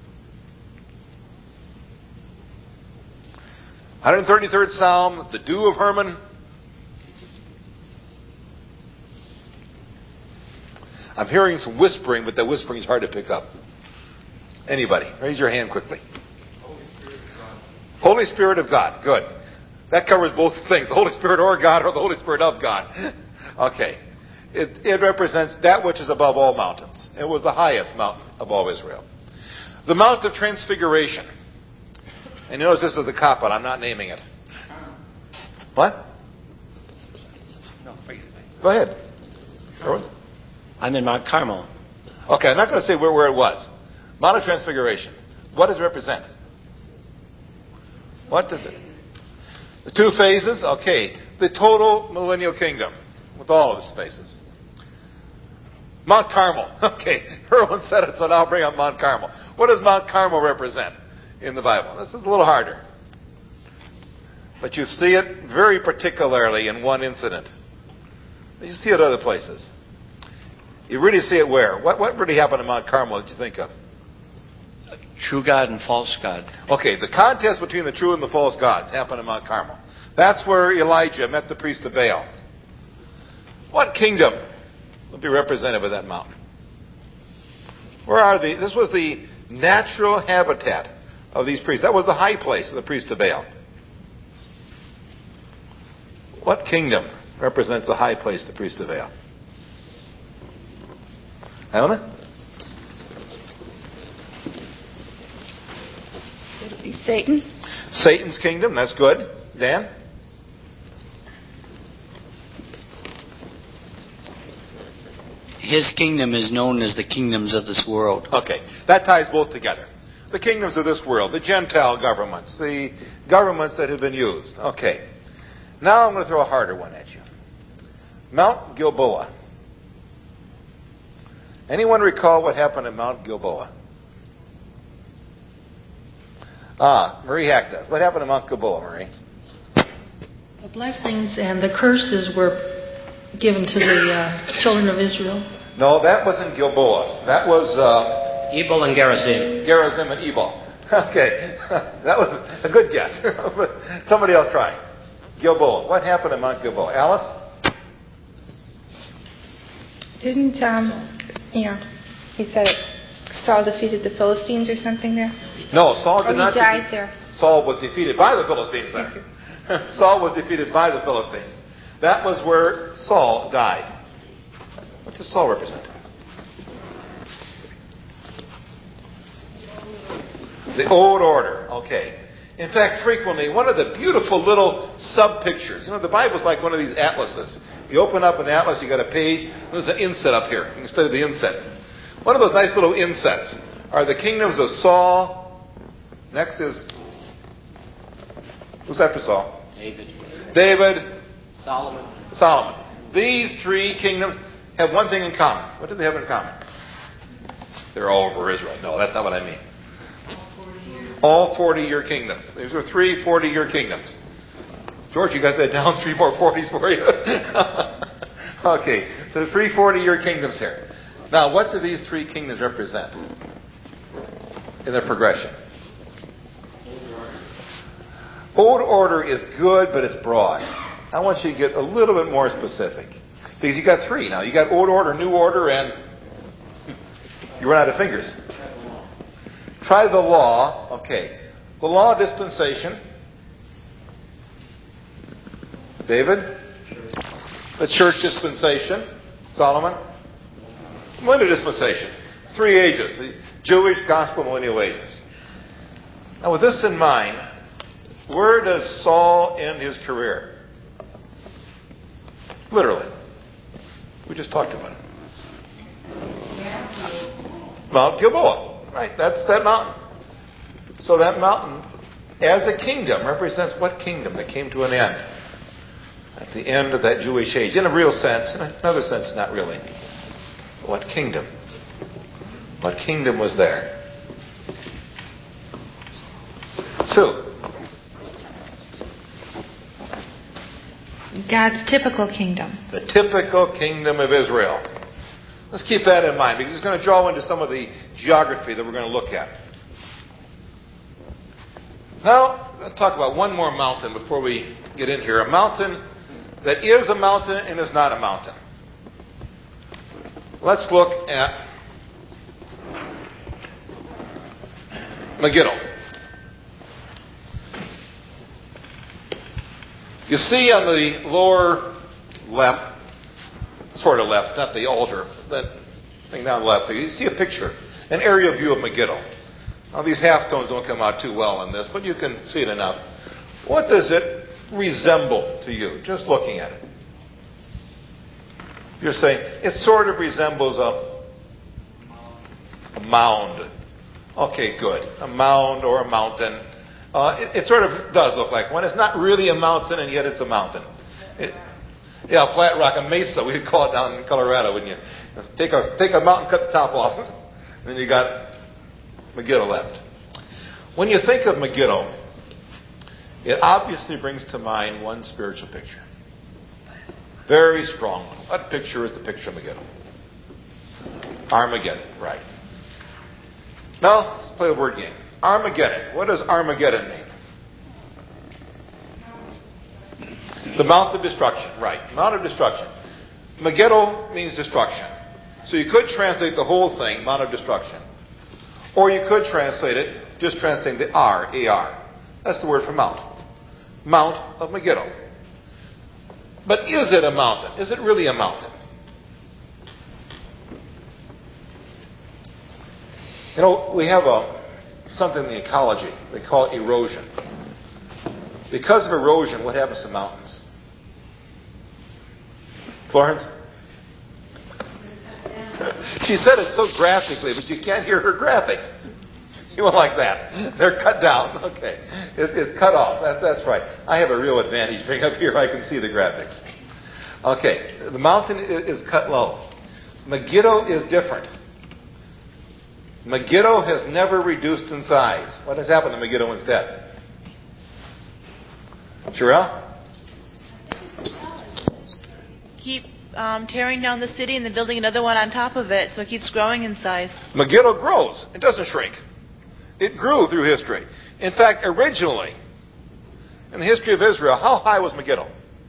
133rd Psalm, the dew of Hermon. I'm hearing some whispering, but that whispering is hard to pick up. Anybody? Raise your hand quickly. Holy Spirit of God. Good. That covers both things. The Holy Spirit or God or the Holy Spirit of God. Okay. It represents that which is above all mountains. It was the highest mountain of all Israel. The Mount of Transfiguration. And notice this is the cop-out. I'm not naming it. What? No, go ahead. Erwin? I'm in Mount Carmel. Okay, I'm not going to say where it was. Mount of Transfiguration. What does it represent? What does it? The two phases? Okay. The total millennial kingdom with all of its phases. Mount Carmel. Okay. Erwin said it, so now I'll bring up Mount Carmel. What does Mount Carmel represent in the Bible? This is a little harder. But you see it very particularly in one incident. You see it other places. You really see it where? What really happened at Mount Carmel did you think of? True God and false God. Okay, the contest between the true and the false gods happened at Mount Carmel. That's where Elijah met the priest of Baal. What kingdom would be represented by that mountain? Where are they? This was the natural habitat of these priests. That was the high place of the priest of Baal. What kingdom represents the high place of the priest of Baal? Iona? Would it be Satan? Satan's kingdom, that's good. Dan? His kingdom is known as the kingdoms of this world. Okay, that ties both together. The kingdoms of this world, the Gentile governments, the governments that have been used. Okay, now I'm going to throw a harder one at you. Mount Gilboa. Anyone recall what happened at Mount Gilboa? Marie Hack does. What happened at Mount Gilboa, Marie? The blessings and the curses were given to the children of Israel. No, that wasn't Gilboa. That was Ebal and Gerizim. Gerizim and Ebal. Okay, that was a good guess. Somebody else try. Gilboa. What happened at Mount Gilboa? Alice? Didn't he said Saul defeated the Philistines or something there? No, Saul did not. He died there. Saul was defeated by the Philistines there. Saul was defeated by the Philistines. That was where Saul died. What does Saul represent? The old order. Okay. In fact, frequently, one of the beautiful little sub-pictures. The Bible's like one of these atlases. You open up an atlas, you got a page, and there's an inset up here instead of the inset. One of those nice little insets are the kingdoms of Saul. Next is... Who's after Saul? David. Solomon. These three kingdoms have one thing in common. What do they have in common? They're all over Israel. No, that's not what I mean. All 40-year kingdoms. These are 3 40-year kingdoms. George, you got that down? 3 more 40s for you? Okay, the 3 40-year kingdoms here. Now, what do these 3 kingdoms represent in their progression? Old order is good, but it's broad. I want you to get a little bit more specific. Because you got 3 now. You got old order, new order, and you run out of fingers. Try the law. Okay. The law of dispensation. David? The church dispensation. Solomon? Millennial dispensation. 3 ages. The Jewish gospel millennial ages. Now with this in mind, where does Saul end his career? Literally. We just talked about it. Mount Gilboa. Right, that's that mountain. So that mountain, as a kingdom, represents what kingdom that came to an end? At the end of that Jewish age. In a real sense. In another sense, not really. What kingdom? What kingdom was there? God's typical kingdom. The typical kingdom of Israel. Let's keep that in mind, because it's going to draw into some of the geography that we're going to look at. Now, let's talk about one more mountain before we get in here. A mountain that is a mountain and is not a mountain. Let's look at Megiddo. You see on the lower left, sort of left, not the altar, that thing down left, you see a picture, an aerial view of Megiddo. Now, these halftones don't come out too well on this, but you can see it enough. What does it resemble to you, just looking at it? You're saying, it sort of resembles a mound. Okay, good. A mound or a mountain. It sort of does look like one. It's not really a mountain, and yet it's a mountain. Yeah, a flat rock, a mesa, we'd call it down in Colorado, wouldn't you? Take a mountain, cut the top off, and then you got Megiddo left. When you think of Megiddo, it obviously brings to mind one spiritual picture. Very strong one. What picture is the picture of Megiddo? Armageddon, right. Now, let's play a word game. Armageddon. What does Armageddon mean? The Mount of Destruction, right. Mount of Destruction. Megiddo means destruction. So you could translate the whole thing, Mount of Destruction. Or you could translate it, just translating the R, A-R. That's the word for mount. Mount of Megiddo. But is it a mountain? Is it really a mountain? You know, we have something in the ecology. They call it erosion. Because of erosion, what happens to mountains? Florence? She said it so graphically, but you can't hear her graphics. You went like that. They're cut down. Okay. It's cut off. That's right. I have a real advantage being up here. I can see the graphics. Okay. The mountain is cut low. Megiddo is different. Megiddo has never reduced in size. What has happened to Megiddo instead? Sherelle? Keep tearing down the city and then building another one on top of it, so it keeps growing in size. Megiddo grows. It doesn't shrink. It grew through history. In fact, originally, in the history of Israel, how high was Megiddo?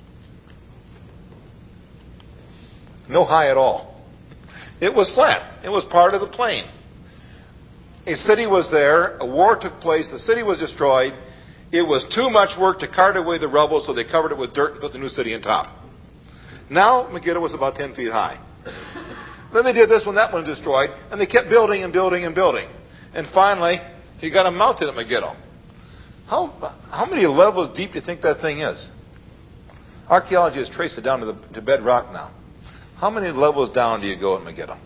No high at all. It was flat. It was part of the plain. A city was there. A war took place. The city was destroyed. It was too much work to cart away the rubble, so they covered it with dirt and put the new city on top. Now, Megiddo was about 10 feet high. Then they did this when that one was destroyed, and they kept building and building and building. And finally, you got a mountain at Megiddo. How many levels deep do you think that thing is? Archaeology has traced it down to bedrock now. How many levels down do you go at Megiddo?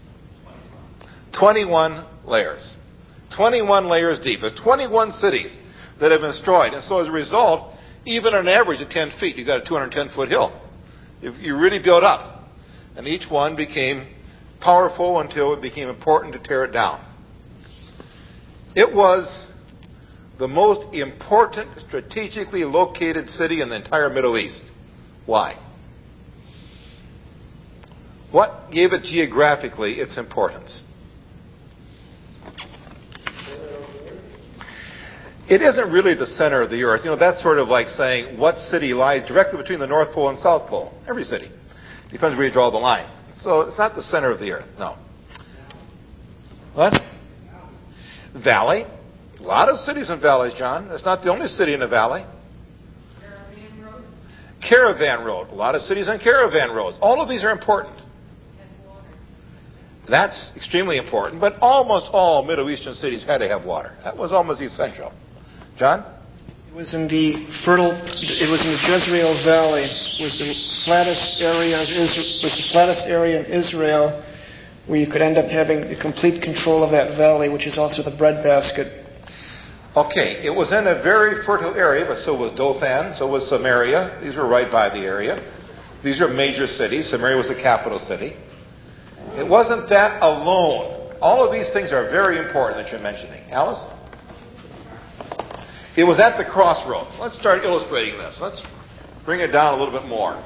21 layers. 21 layers deep. There's 21 cities that have been destroyed. And so as a result, even an average of 10 feet, you've got a 210-foot hill. You really built up. And each one became powerful until it became important to tear it down. It was the most important strategically located city in the entire Middle East. Why? What gave it geographically its importance? It isn't really the center of the earth. You know, that's sort of like saying what city lies directly between the North Pole and South Pole. Every city. Depends where you draw the line. So it's not the center of the earth, no. What? Valley. A lot of cities in valleys, John. It's not the only city in a valley. Caravan road. A lot of cities on caravan roads. All of these are important. That's extremely important. But almost all Middle Eastern cities had to have water. That was almost essential. John? It was in the Jezreel Valley. Was the flattest area in Israel, where you could end up having complete control of that valley, which is also the breadbasket. Okay, it was in a very fertile area, but so was Dothan, so was Samaria. These were right by the area. These are major cities. Samaria was the capital city. It wasn't that alone. All of these things are very important that you're mentioning. Alice? It was at the crossroads. Let's start illustrating this. Let's bring it down a little bit more.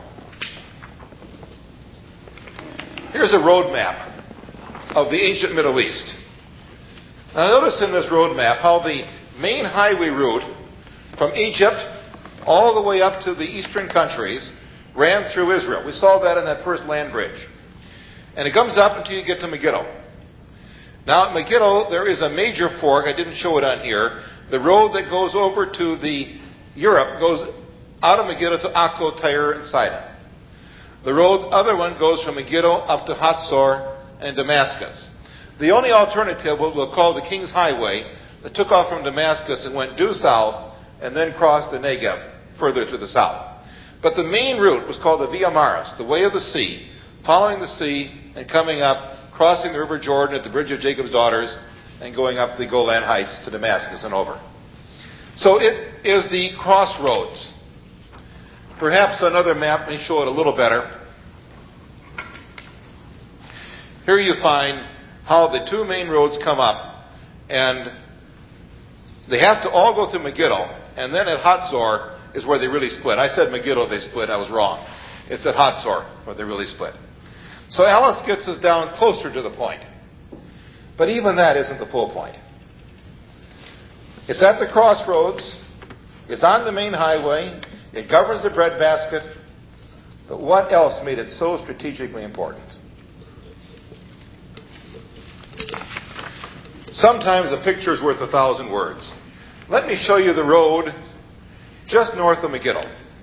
Here's a road map of the ancient Middle East. Now notice in this road map how the main highway route from Egypt all the way up to the eastern countries ran through Israel. We saw that in that first land bridge. And it comes up until you get to Megiddo. Now at Megiddo there is a major fork. I didn't show it on here. The road that goes over to the Europe goes out of Megiddo to Akko, Tyre, and Sidon. The other one goes from Megiddo up to Hatzor and Damascus. The only alternative, what we'll call the King's Highway, that took off from Damascus and went due south and then crossed the Negev further to the south. But the main route was called the Via Maris, the way of the sea, following the sea and coming up, crossing the River Jordan at the Bridge of Jacob's Daughters and going up the Golan Heights to Damascus and over. So it is the crossroads. Perhaps another map may show it a little better. Here you find how the two main roads come up, and they have to all go through Megiddo, and then at Hatzor is where they really split. I said Megiddo they split, I was wrong. It's at Hatzor where they really split. So Alice gets us down closer to the point. But even that isn't the full point. It's at the crossroads, it's on the main highway, it governs the breadbasket, but what else made it so strategically important? Sometimes a picture is worth 1,000 words. Let me show you the road just north of Megiddo.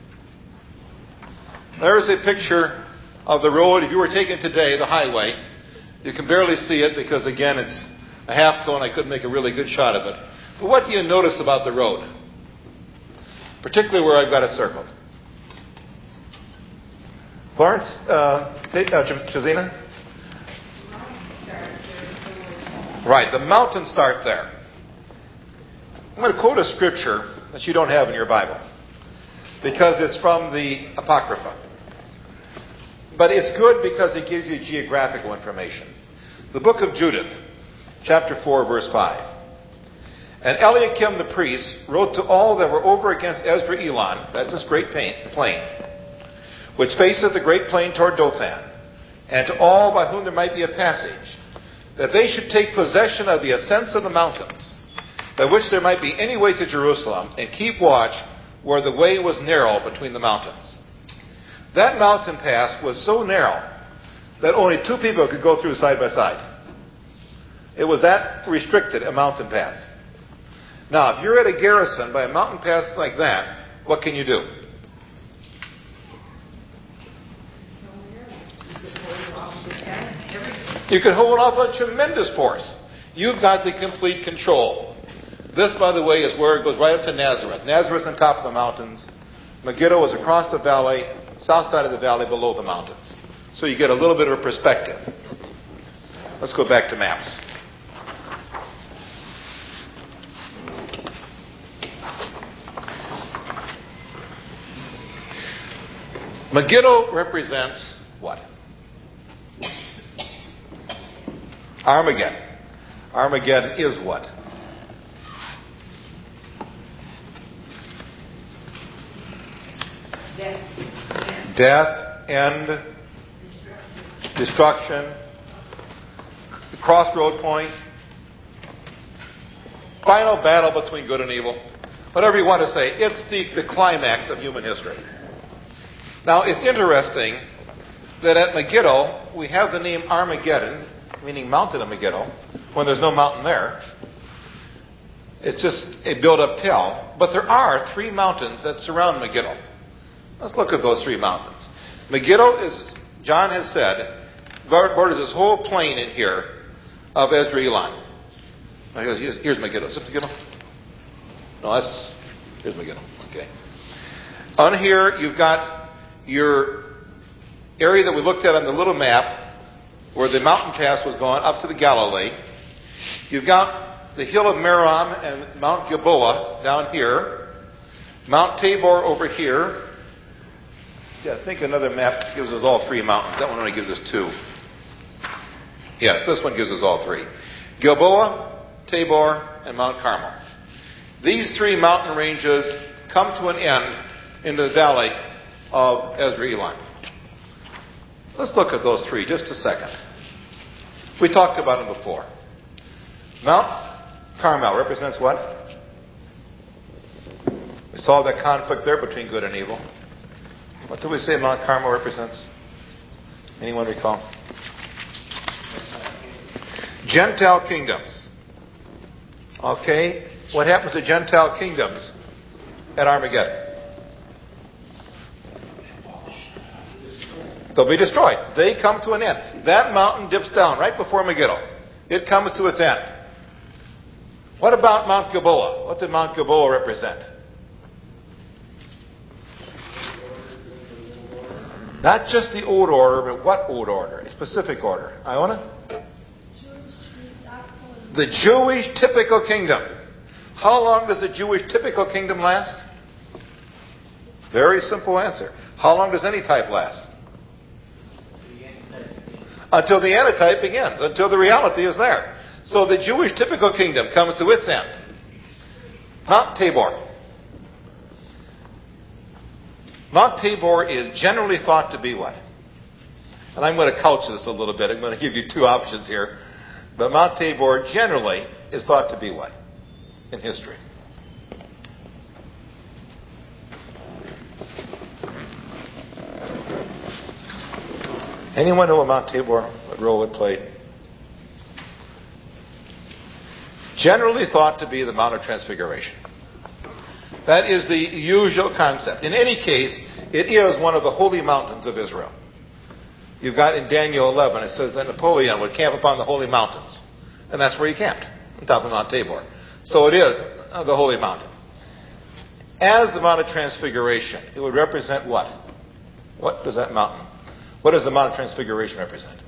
There is a picture of the road. If you were taking today the highway, you can barely see it because, again, it's a half tone. I couldn't make a really good shot of it. But what do you notice about the road? Particularly where I've got it circled. Florence? Chazina? Right, the mountains start there. I'm going to quote a scripture that you don't have in your Bible because it's from the Apocrypha. But it's good because it gives you geographical information. The book of Judith, chapter 4, verse 5. And Eliakim the priest wrote to all that were over against Esdra-Elon, that's this great plain, which faceth the great plain toward Dothan, and to all by whom there might be a passage, that they should take possession of the ascents of the mountains, by which there might be any way to Jerusalem, and keep watch where the way was narrow between the mountains. That mountain pass was so narrow that only two people could go through side by side. It was that restricted, a mountain pass. Now, if you're at a garrison by a mountain pass like that, what can you do? You can hold off a tremendous force. You've got the complete control. This, by the way, is where it goes right up to Nazareth. Nazareth's on top of the mountains. Megiddo is across the valley, south side of the valley, below the mountains. So you get a little bit of a perspective. Let's go back to maps. Megiddo represents what? Armageddon. Armageddon is what? Death, end, destruction, the crossroad point, final battle between good and evil. Whatever you want to say, it's the climax of human history. Now, it's interesting that at Megiddo, we have the name Armageddon, meaning mountain of Megiddo, when there's no mountain there. It's just a built-up tale. But there are three mountains that surround Megiddo. Let's look at those three mountains. Megiddo is, John has said, borders this whole plain in here of Esdra-Elon. Here's Megiddo. Is this Megiddo? No, here's Megiddo. Okay. On here, you've got your area that we looked at on the little map where the mountain pass was going up to the Galilee. You've got the hill of Merom and Mount Gilboa down here. Mount Tabor over here. See, I think another map gives us all three mountains. That one only gives us two. Yes, this one gives us all three. Gilboa, Tabor, and Mount Carmel. These three mountain ranges come to an end into the valley of Ezra Elon. Let's look at those three just a second. We talked about them before. Mount Carmel represents what? We saw that conflict there between good and evil. What do we say Mount Carmel represents? Anyone recall? Gentile kingdoms. Okay, what happens to Gentile kingdoms at Armageddon? They'll be destroyed. They come to an end. That mountain dips down right before Megiddo. It comes to its end. What about Mount Gilboa? What did Mount Gilboa represent? Not just the old order, but what old order? A specific order. Iona? The Jewish typical kingdom. How long does the Jewish typical kingdom last? Very simple answer. How long does any type last? Until the antitype begins, until the reality is there. So the Jewish typical kingdom comes to its end. Mount Tabor. Mount Tabor is generally thought to be what? And I'm going to couch this a little bit. I'm going to give you two options here. But Mount Tabor generally is thought to be what in history? Anyone know what Mount Tabor, what role it played? Generally thought to be the Mount of Transfiguration. That is the usual concept. In any case, it is one of the holy mountains of Israel. You've got in Daniel 11, it says that Napoleon would camp upon the holy mountains. And that's where he camped, on top of Mount Tabor. So it is the holy mountain. As the Mount of Transfiguration, it would represent what? What does that mountain? What does the Mount of Transfiguration represent?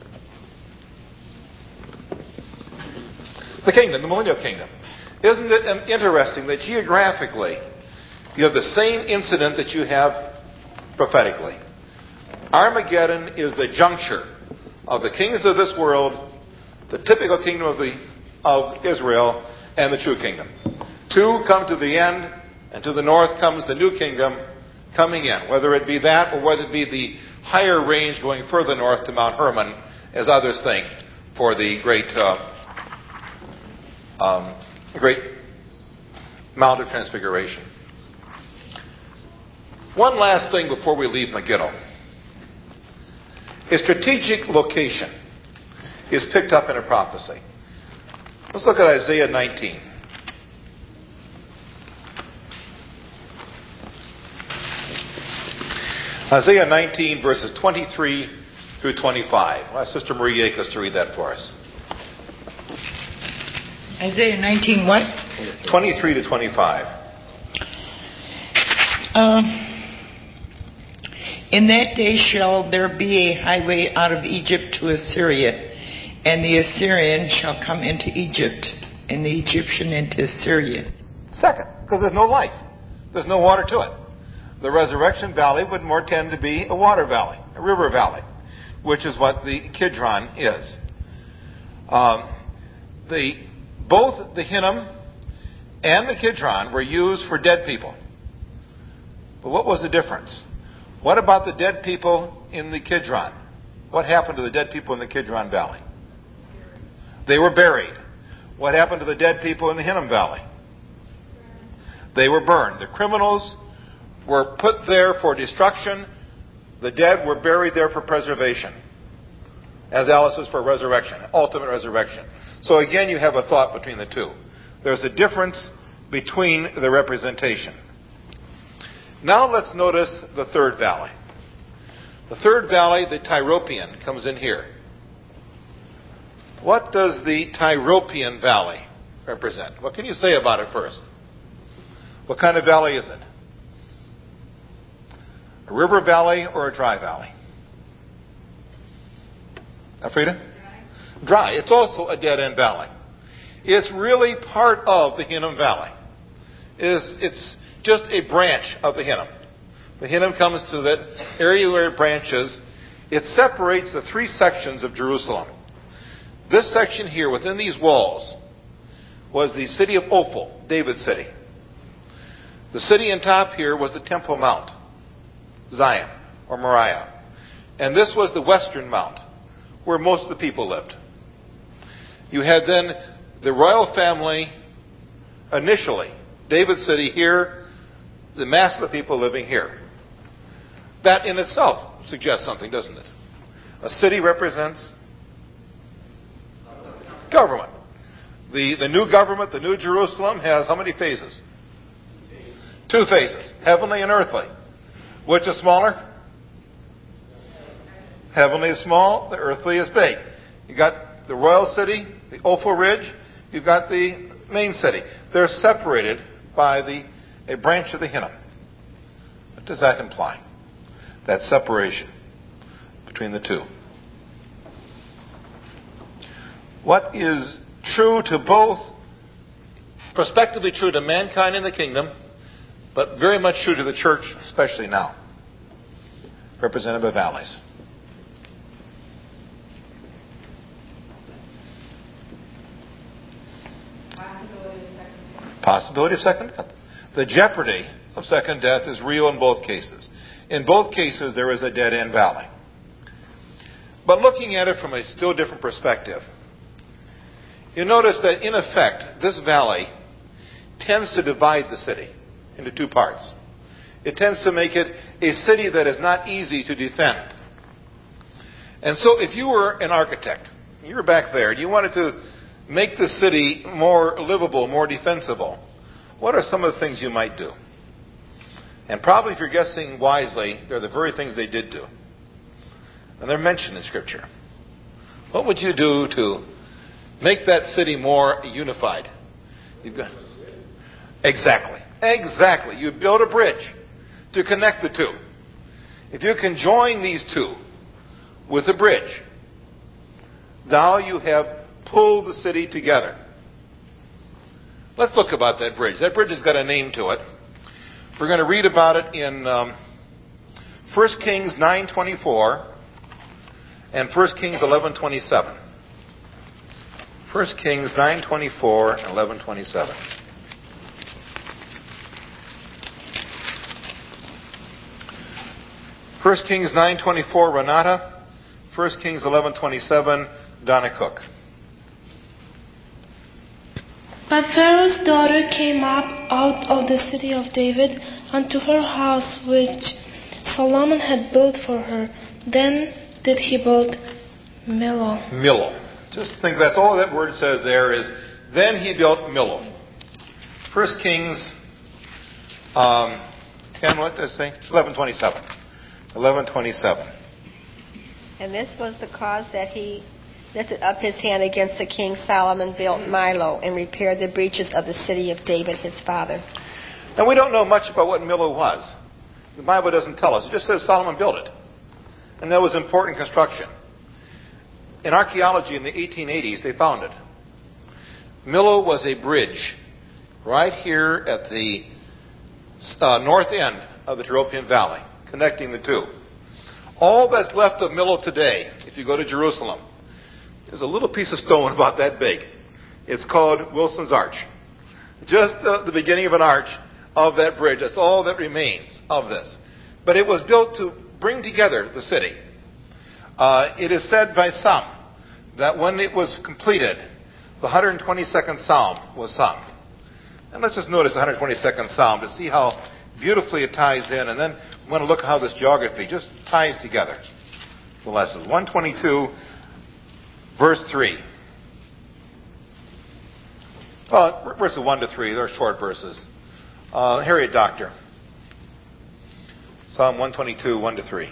The kingdom, the millennial kingdom. Isn't it interesting that geographically you have the same incident that you have prophetically? Armageddon is the juncture of the kings of this world, the typical kingdom of Israel, and the true kingdom. Two come to the end, and to the north comes the new kingdom coming in, whether it be that or whether it be the higher range going further north to Mount Hermon, as others think, for the great Mount of Transfiguration. One last thing before we leave Megiddo. Its strategic location is picked up in a prophecy. Let's look at Isaiah 19. Isaiah 19, verses 23 through 25. I'll ask Sister Marie Akers to read that for us. Isaiah 19 what? 23 to 25. In that day shall there be a highway out of Egypt to Assyria, and the Assyrian shall come into Egypt, and the Egyptian into Assyria. Second, because there's no life. There's no water to it. The Resurrection Valley would more tend to be a water valley, a river valley, which is what the Kidron is. Both the Hinnom and the Kidron were used for dead people. But what was the difference? What about the dead people in the Kidron? What happened to the dead people in the Kidron Valley? They were buried. What happened to the dead people in the Hinnom Valley? They were burned. The criminals were put there for destruction. The dead were buried there for preservation. As Alice is for resurrection, ultimate resurrection. So again, you have a thought between the two. There's a difference between the representation. Now let's notice the third valley. The third valley, the Tyropian, comes in here. What does the Tyropian Valley represent? What can you say about it first? What kind of valley is it? A river valley or a dry valley? Alfreda? Dry. It's also a dead-end valley. It's really part of the Hinnom Valley. It's just a branch of the Hinnom. The Hinnom comes to that area where it branches. It separates the three sections of Jerusalem. This section here, within these walls, was the city of Ophel, David's city. The city on top here was the Temple Mount. Zion, or Moriah. And this was the western mount, where most of the people lived. You had then the royal family initially, David's city here, the mass of the people living here. That in itself suggests something, doesn't it? A city represents government. The new government, the new Jerusalem, has how many phases? 2 phases, heavenly and earthly. Which is smaller? Heavenly is small, the earthly is big. You got the royal city, the Ophel Ridge, you've got the main city. They're separated by a branch of the Hinnom. What does that imply? That separation between the two. What is true to both, prospectively true to mankind in the kingdom, but very much true to the church, especially now, represented by valleys. Possibility of second death. The jeopardy of second death is real in both cases. In both cases, there is a dead-end valley. But looking at it from a still different perspective, you notice that, in effect, this valley tends to divide the city into 2 parts. It tends to make it a city that is not easy to defend. And so if you were an architect, you were back there, and you wanted to make the city more livable, more defensible, what are some of the things you might do? And probably if you're guessing wisely, they're the very things they did do. And they're mentioned in Scripture. What would you do to make that city more unified? Exactly. You build a bridge to connect the two. If you can join these two with a bridge, now you have pulled the city together. Let's look about that bridge. That bridge has got a name to it. We're going to read about it in 1 Kings 9:24 and 1 Kings 11:27. 1 Kings 9:24 and 11:27. First Kings 9:24, Renata. 1 Kings 11:27, Donna Cook. But Pharaoh's daughter came up out of the city of David unto her house which Solomon had built for her. Then did he build Millo. Millo. Just think that's all that word says there is, then he built Millo. 1 Kings 10, what does it say? 11:27. 11:27. And this was the cause that he lifted up his hand against the king. Solomon built Millo and repaired the breaches of the city of David his father. Now we don't know much about what Millo was. The Bible doesn't tell us. It just says Solomon built it. And that was important construction. In archaeology in the 1880s, they found it. Millo was a bridge right here at the north end of the Tyrolean Valley, connecting the two. All that's left of Millo today, if you go to Jerusalem, is a little piece of stone about that big. It's called Wilson's Arch. Just the beginning of an arch of that bridge. That's all that remains of this. But it was built to bring together the city. It is said by some that when it was completed, the 122nd Psalm was sung. And let's just notice the 122nd Psalm to see how beautifully it ties in. And then we want to look at how this geography just ties together the lessons. 122, verse 3. Well, verses 1 to 3, they're short verses. Harriet Doctor. Psalm 122, 1 to 3.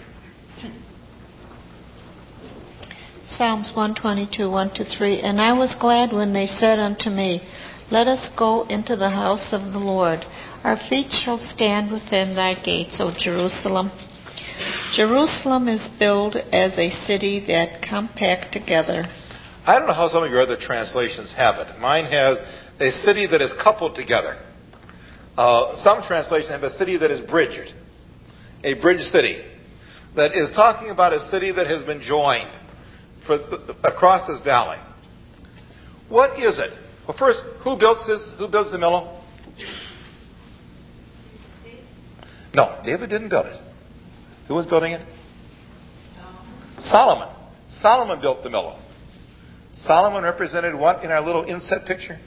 Psalms 122, 1 to 3. And I was glad when they said unto me, let us go into the house of the Lord. Our feet shall stand within thy gates, O Jerusalem. Jerusalem is billed as a city that compact together. I don't know how some of your other translations have it. Mine has a city that is coupled together. Some translations have a city that is bridged. A bridge city. That is talking about a city that has been joined across this valley. What is it? Well, first, who built this? Who builds the Millo? No, David didn't build it. Who was building it? Solomon. Solomon built the Millo. Solomon represented what in our little inset picture?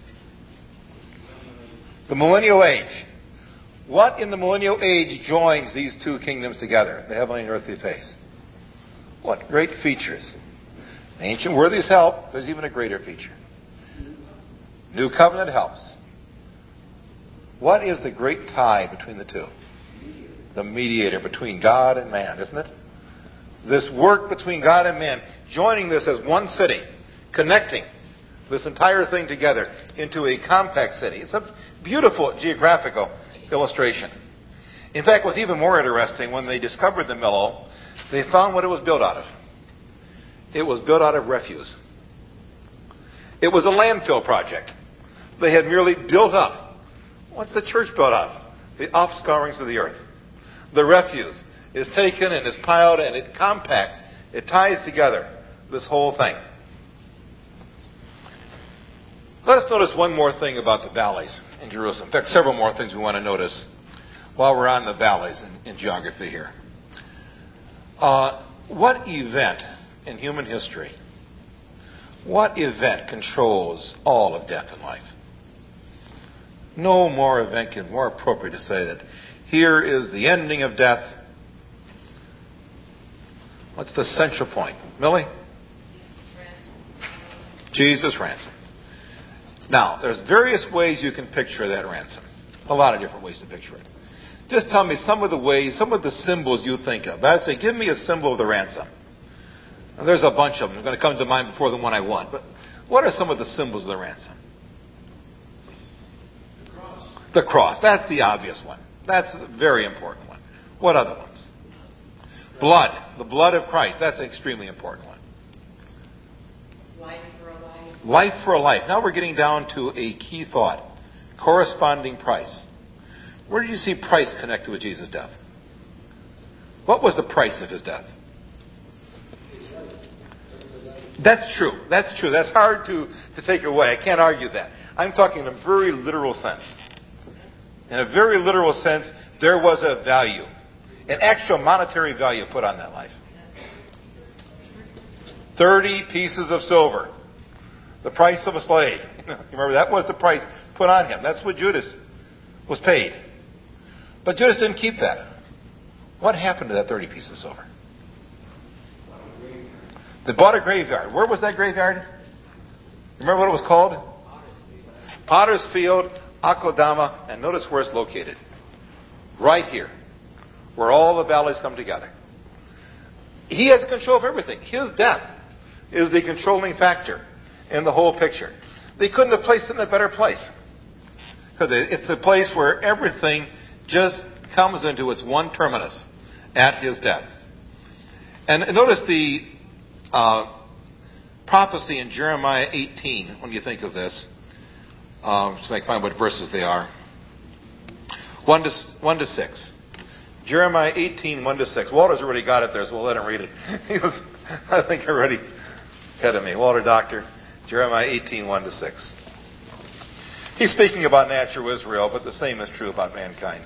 The millennial age. What in the millennial age joins these two kingdoms together, the heavenly and earthly face? What great features. The ancient worthies help. There's even a greater feature. New covenant helps. What is the great tie between the two? The mediator between God and man, isn't it? This work between God and man, joining this as one city, connecting this entire thing together into a compact city. It's a beautiful geographical illustration. In fact, what's even more interesting, when they discovered the Millo, they found what it was built out of. It was built out of refuse. It was a landfill project. They had merely built up. What's the church built out of? The offscourings of the earth. The refuse is taken and is piled and it compacts. It ties together this whole thing. Let us notice one more thing about the valleys in Jerusalem. In fact, several more things we want to notice while we're on the valleys in geography here. What event in human history, what event controls all of death and life? No more event can more appropriate to say that here is the ending of death. What's the central point? Millie? Jesus' ransom. Now, there's various ways you can picture that ransom. A lot of different ways to picture it. Just tell me some of the ways, some of the symbols you think of. I say, give me a symbol of the ransom. And there's a bunch of them. They're going to come to mind before the one I want. But what are some of the symbols of the ransom? The cross. The cross. That's the obvious one. That's a very important one. What other ones? Blood. The blood of Christ. That's an extremely important one. Life for a life. Life for a life. Now we're getting down to a key thought. Corresponding price. Where did you see price connected with Jesus' death? What was the price of his death? That's true. That's true. That's hard to take away. I can't argue that. I'm talking in a very literal sense. In a very literal sense, there was a value, an actual monetary value put on that life. 30 pieces of silver. The price of a slave. Remember, that was the price put on him. That's what Judas was paid. But Judas didn't keep that. What happened to that 30 pieces of silver? They bought a graveyard. Where was that graveyard? Remember what it was called? Potter's Field, Akeldama, and notice where it's located. Right here, where all the valleys come together. He has control of everything. His death is the controlling factor in the whole picture. They couldn't have placed it in a better place. Because it's a place where everything just comes into its one terminus at his death. And notice the prophecy in Jeremiah 18, when you think of this. So I can find what verses they are. 1 to 6. Jeremiah 18, 1 to 6. Walter's already got it there, so we'll let him read it. He was, I think, already ahead of me. Walter Doctor, Jeremiah 18, 1 to 6. He's speaking about natural Israel, but the same is true about mankind.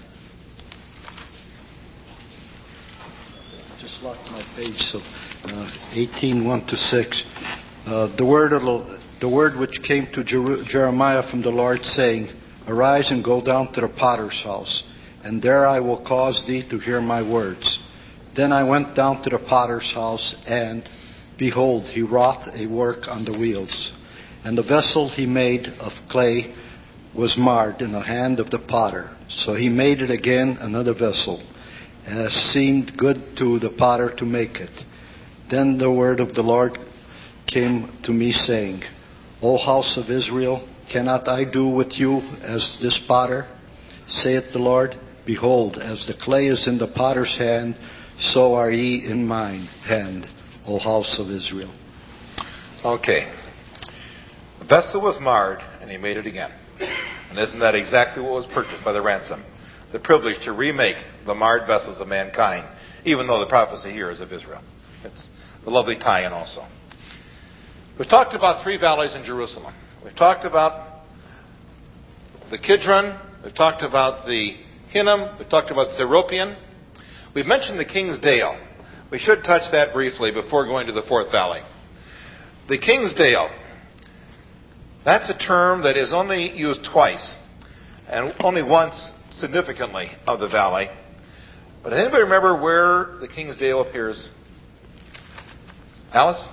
Just locked my page, so 18, 1 to 6. The word which came to Jeremiah from the Lord, saying, Arise and go down to the potter's house, and there I will cause thee to hear my words. Then I went down to the potter's house, and, behold, he wrought a work on the wheels. And the vessel he made of clay was marred in the hand of the potter. So he made it again another vessel, as seemed good to the potter to make it. Then the word of the Lord came to me, saying, O house of Israel, cannot I do with you as this potter? Saith the Lord, Behold, as the clay is in the potter's hand, so are ye in mine hand, O house of Israel. Okay. The vessel was marred, and he made it again. And isn't that exactly what was purchased by the ransom? The privilege to remake the marred vessels of mankind, even though the prophecy here is of Israel. It's a lovely tie-in also. We've talked about 3 valleys in Jerusalem. We've talked about the Kidron. We've talked about the Hinnom. We've talked about the Seropian. We've mentioned the King's Dale. We should touch that briefly before going to the fourth valley. The King's Dale, that's a term that is only used twice, and only once significantly of the valley. But does anybody remember where the King's Dale appears? Alice?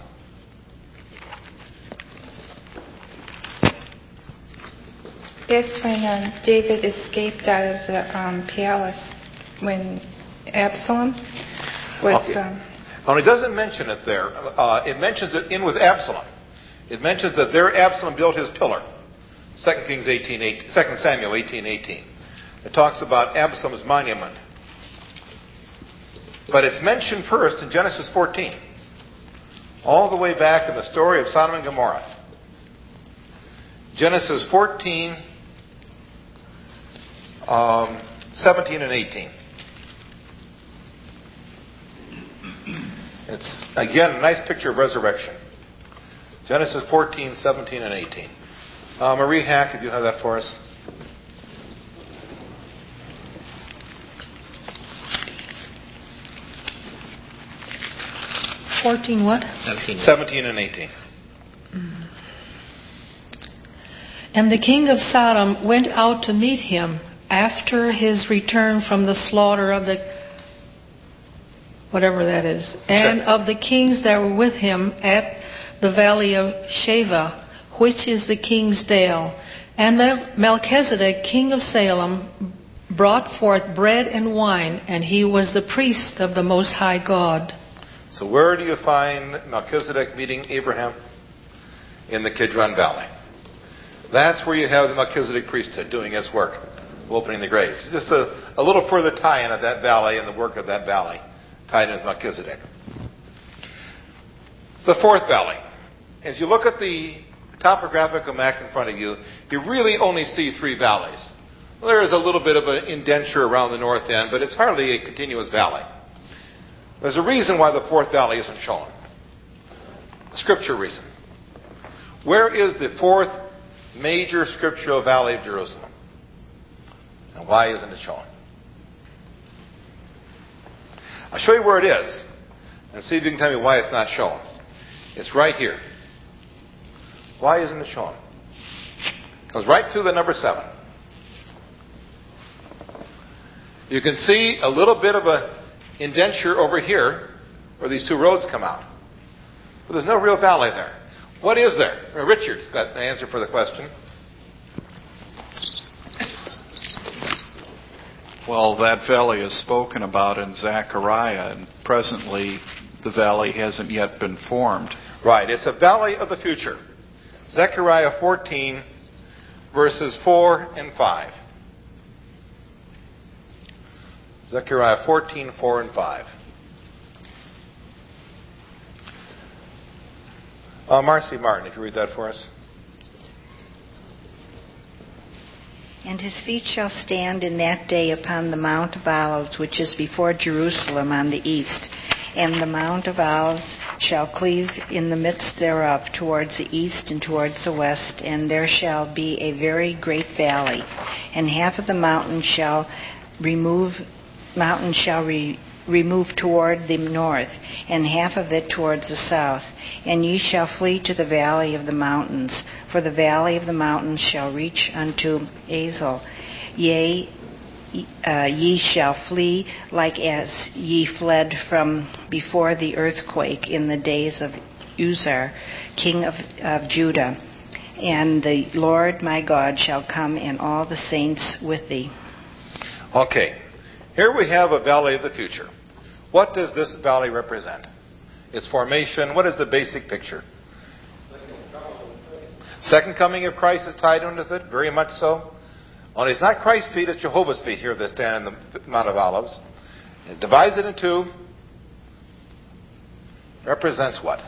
It's when David escaped out of the palace when Absalom was... Okay. Only doesn't mention it there. It mentions it in with Absalom. It mentions that there Absalom built his pillar. 2 Samuel 18:18. It talks about Absalom's monument. But it's mentioned first in Genesis 14. All the way back in the story of Sodom and Gomorrah. Genesis 14, 17 and 18. It's, again, a nice picture of resurrection. Genesis 14, 17, and 18. Marie Hack, if you have that for us. What? 17 and 18. And the king of Sodom went out to meet him after his return from the slaughter of the, whatever that is, and of the kings that were with him at the valley of Sheva, which is the King's Dale. And Melchizedek, king of Salem, brought forth bread and wine, and he was the priest of the Most High God. So where do you find Melchizedek meeting Abraham? In the Kidron Valley. That's where you have the Melchizedek priesthood doing its work, opening the graves. Just a little further tie-in of that valley and the work of that valley, tied in with Melchizedek. The fourth valley. As you look at the topographical map in front of you, you really only see three valleys. Well, there is a little bit of an indenture around the north end, but it's hardly a continuous valley. There's a reason why the fourth valley isn't shown. A scripture reason. Where is the fourth major scriptural valley of Jerusalem? And why isn't it shown? I'll show you where it is and see if you can tell me why it's not shown. It's right here. Why isn't it shown? It goes right through the number 7. You can see a little bit of a indenture over here where these two roads come out. But there's no real valley there. What is there? Richard's got the answer for the question. Well, that valley is spoken about in Zechariah, and presently the valley hasn't yet been formed. Right. It's a valley of the future. Zechariah 14, verses 4 and 5. Zechariah 14, 4 and 5. Marcy Martin, if you read that for us. And his feet shall stand in that day upon the Mount of Olives, which is before Jerusalem on the east. And the Mount of Olives shall cleave in the midst thereof towards the east and towards the west, and there shall be a very great valley. And half of the mountain shall remove toward the north, and half of it towards the south. And ye shall flee to the valley of the mountains, for the valley of the mountains shall reach unto Azel. Yea, ye shall flee like as ye fled from before the earthquake in the days of Uzziah, king of Judah. And the Lord my God shall come, and all the saints with thee. Okay. Here we have a valley of the future. What does this valley represent? Its formation. What is the basic picture? Second coming of Christ is tied into it, very much so. Only it's not Christ's feet, it's Jehovah's feet here that stand in the Mount of Olives. It divides it in two. Represents what?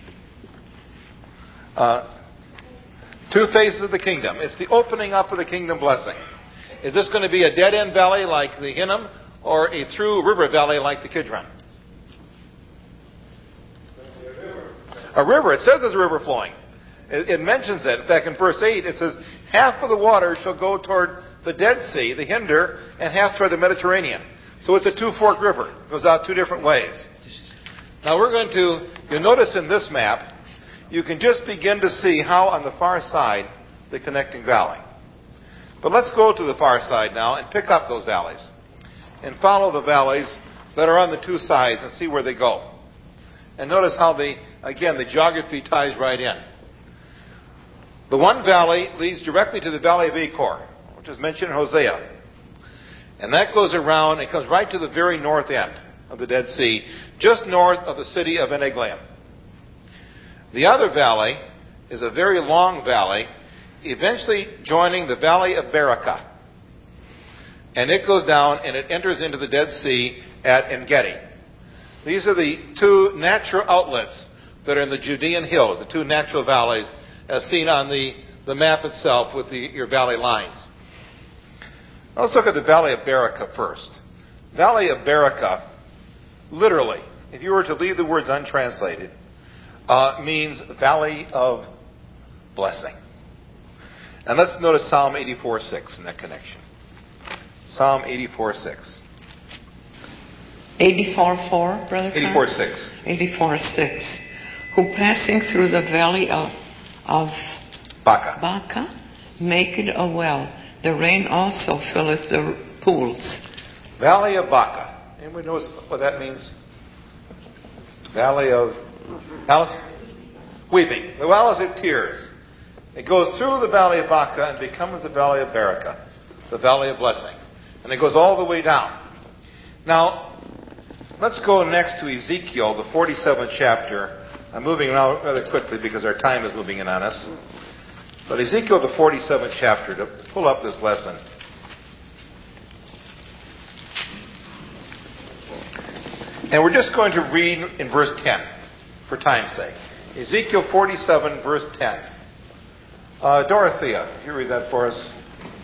Two phases of the kingdom. It's the opening up of the kingdom blessing. Is this going to be a dead-end valley like the Hinnom, or a through river valley like the Kidron? A river. It says there's a river flowing. It mentions that. In fact, in verse 8, it says, half of the water shall go toward the Dead Sea, the Hinder, and half toward the Mediterranean. So it's a two-forked river. It goes out two different ways. Now you'll notice in this map, you can just begin to see how on the far side, the connecting valley. But let's go to the far side now and pick up those valleys. And follow the valleys that are on the two sides and see where they go. And notice how the geography ties right in. The one valley leads directly to the valley of Achor, which is mentioned in Hosea. And that goes around and comes right to the very north end of the Dead Sea, just north of the city of En-Eglaim. The other valley is a very long valley, eventually joining the valley of Berachah. And it goes down and it enters into the Dead Sea at En-Gedi. These are the two natural outlets that are in the Judean hills, the two natural valleys as seen on the map itself with your valley lines. Now let's look at the valley of Berachah first. Valley of Berachah, literally, if you were to leave the words untranslated, means valley of blessing. And let's notice Psalm 84:6 in that connection. Psalm 84:6. 84:4, Brother? 84:6. 84:6. Who passing through the valley of Baca maketh a well. The rain also filleth the pools. Valley of Baca. Anybody knows what that means? Valley of Alice? Weeping. The valley of tears. It goes through the valley of Baca and becomes the valley of Berachah, the valley of blessing. And it goes all the way down. Now, let's go next to Ezekiel, the 47th chapter. I'm moving now rather quickly because our time is moving in on us. But Ezekiel, the 47th chapter, to pull up this lesson. And we're just going to read in verse 10, for time's sake. Ezekiel 47, verse 10. Dorothea, if you read that for us.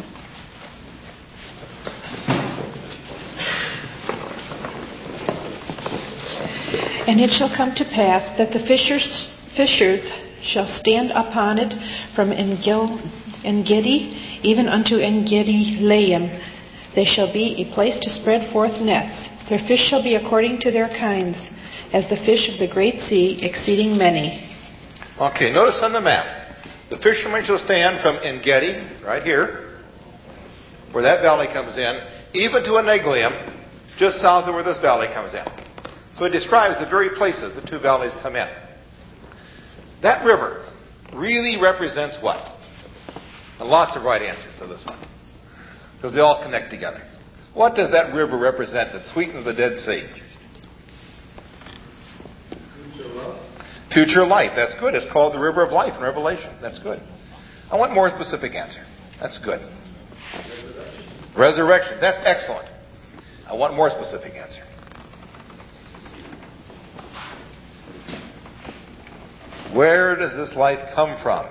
And it shall come to pass that the fishers shall stand upon it from En-Gedi even unto En-Gedi-Laim. They shall be a place to spread forth nets. Their fish shall be according to their kinds, as the fish of the great sea, exceeding many. Okay, notice on the map. The fishermen shall stand from En-Gedi, right here, where that valley comes in, even to En-Eglaim, just south of where this valley comes in. So it describes the very places the two valleys come in. That river really represents what? And lots of right answers to this one, because they all connect together. What does that river represent that sweetens the Dead Sea? Future life. That's good. It's called the river of life in Revelation. That's good. I want more specific answer. That's good. Resurrection. That's excellent. I want more specific answer. Where does this life come from?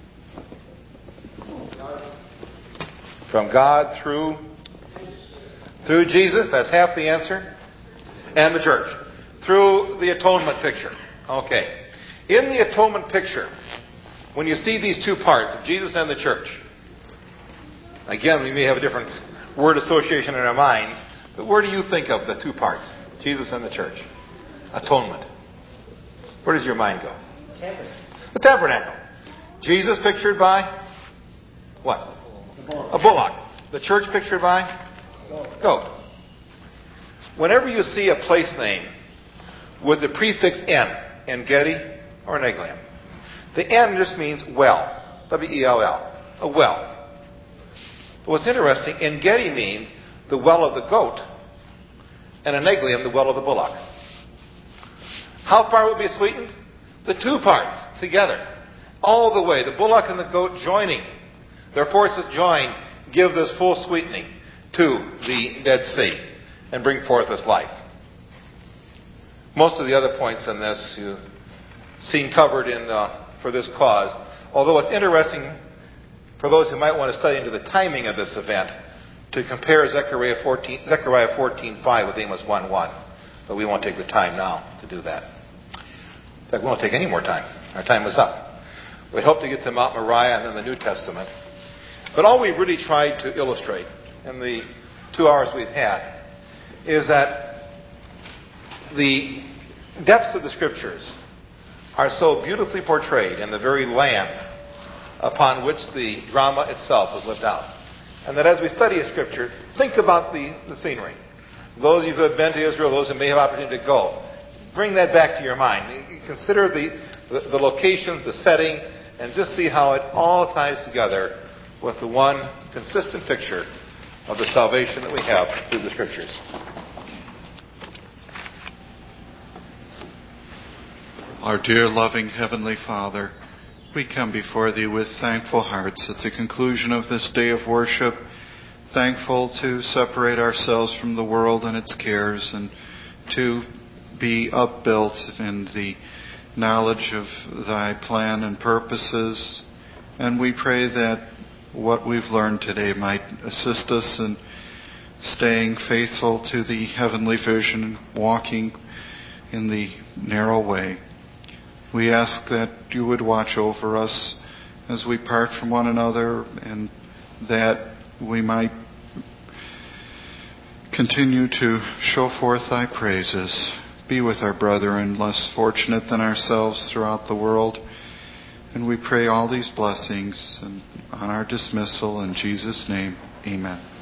From God through Jesus. That's half the answer. And the church. Through the atonement picture. Okay. In the atonement picture, when you see these two parts of Jesus and the church, again, we may have a different word association in our minds, but where do you think of the two parts? Jesus and the church. Atonement. Where does your mind go? The tabernacle. Jesus pictured by what? A bullock. The church pictured by goat. Whenever you see a place name with the prefix En-Gedi or En-Eglaim, the En just means well. W-E-L-L. A well. But what's interesting, En-Gedi means the well of the goat, and En-Eglaim, the well of the bullock. How far would be sweetened? The two parts together. All the way. The bullock and the goat joining. Their forces join, give this full sweetening to the Dead Sea and bring forth this life. Most of the other points in this you've seen covered in for this cause. Although it's interesting for those who might want to study into the timing of this event to compare Zechariah 14:5 with Amos 1:1. But we won't take the time now to do that. In fact, we won't take any more time. Our time is up. We hope to get to Mount Moriah and then the New Testament. But all we've really tried to illustrate in the 2 hours we've had is that the depths of the Scriptures are so beautifully portrayed in the very land upon which the drama itself was lived out. And that as we study a Scripture, think about the scenery. Those of you who have been to Israel, those who may have opportunity to go, bring that back to your mind. Consider the locations, the setting, and just see how it all ties together with the one consistent picture of the salvation that we have through the Scriptures. Our dear, loving Heavenly Father, we come before Thee with thankful hearts at the conclusion of this day of worship, thankful to separate ourselves from the world and its cares and to be upbuilt in the knowledge of Thy plan and purposes. And we pray that what we've learned today might assist us in staying faithful to the heavenly vision, walking in the narrow way. We ask that You would watch over us as we part from one another, and that we might continue to show forth Thy praises. Be with our brethren less fortunate than ourselves throughout the world. And we pray all these blessings on our dismissal in Jesus' name. Amen.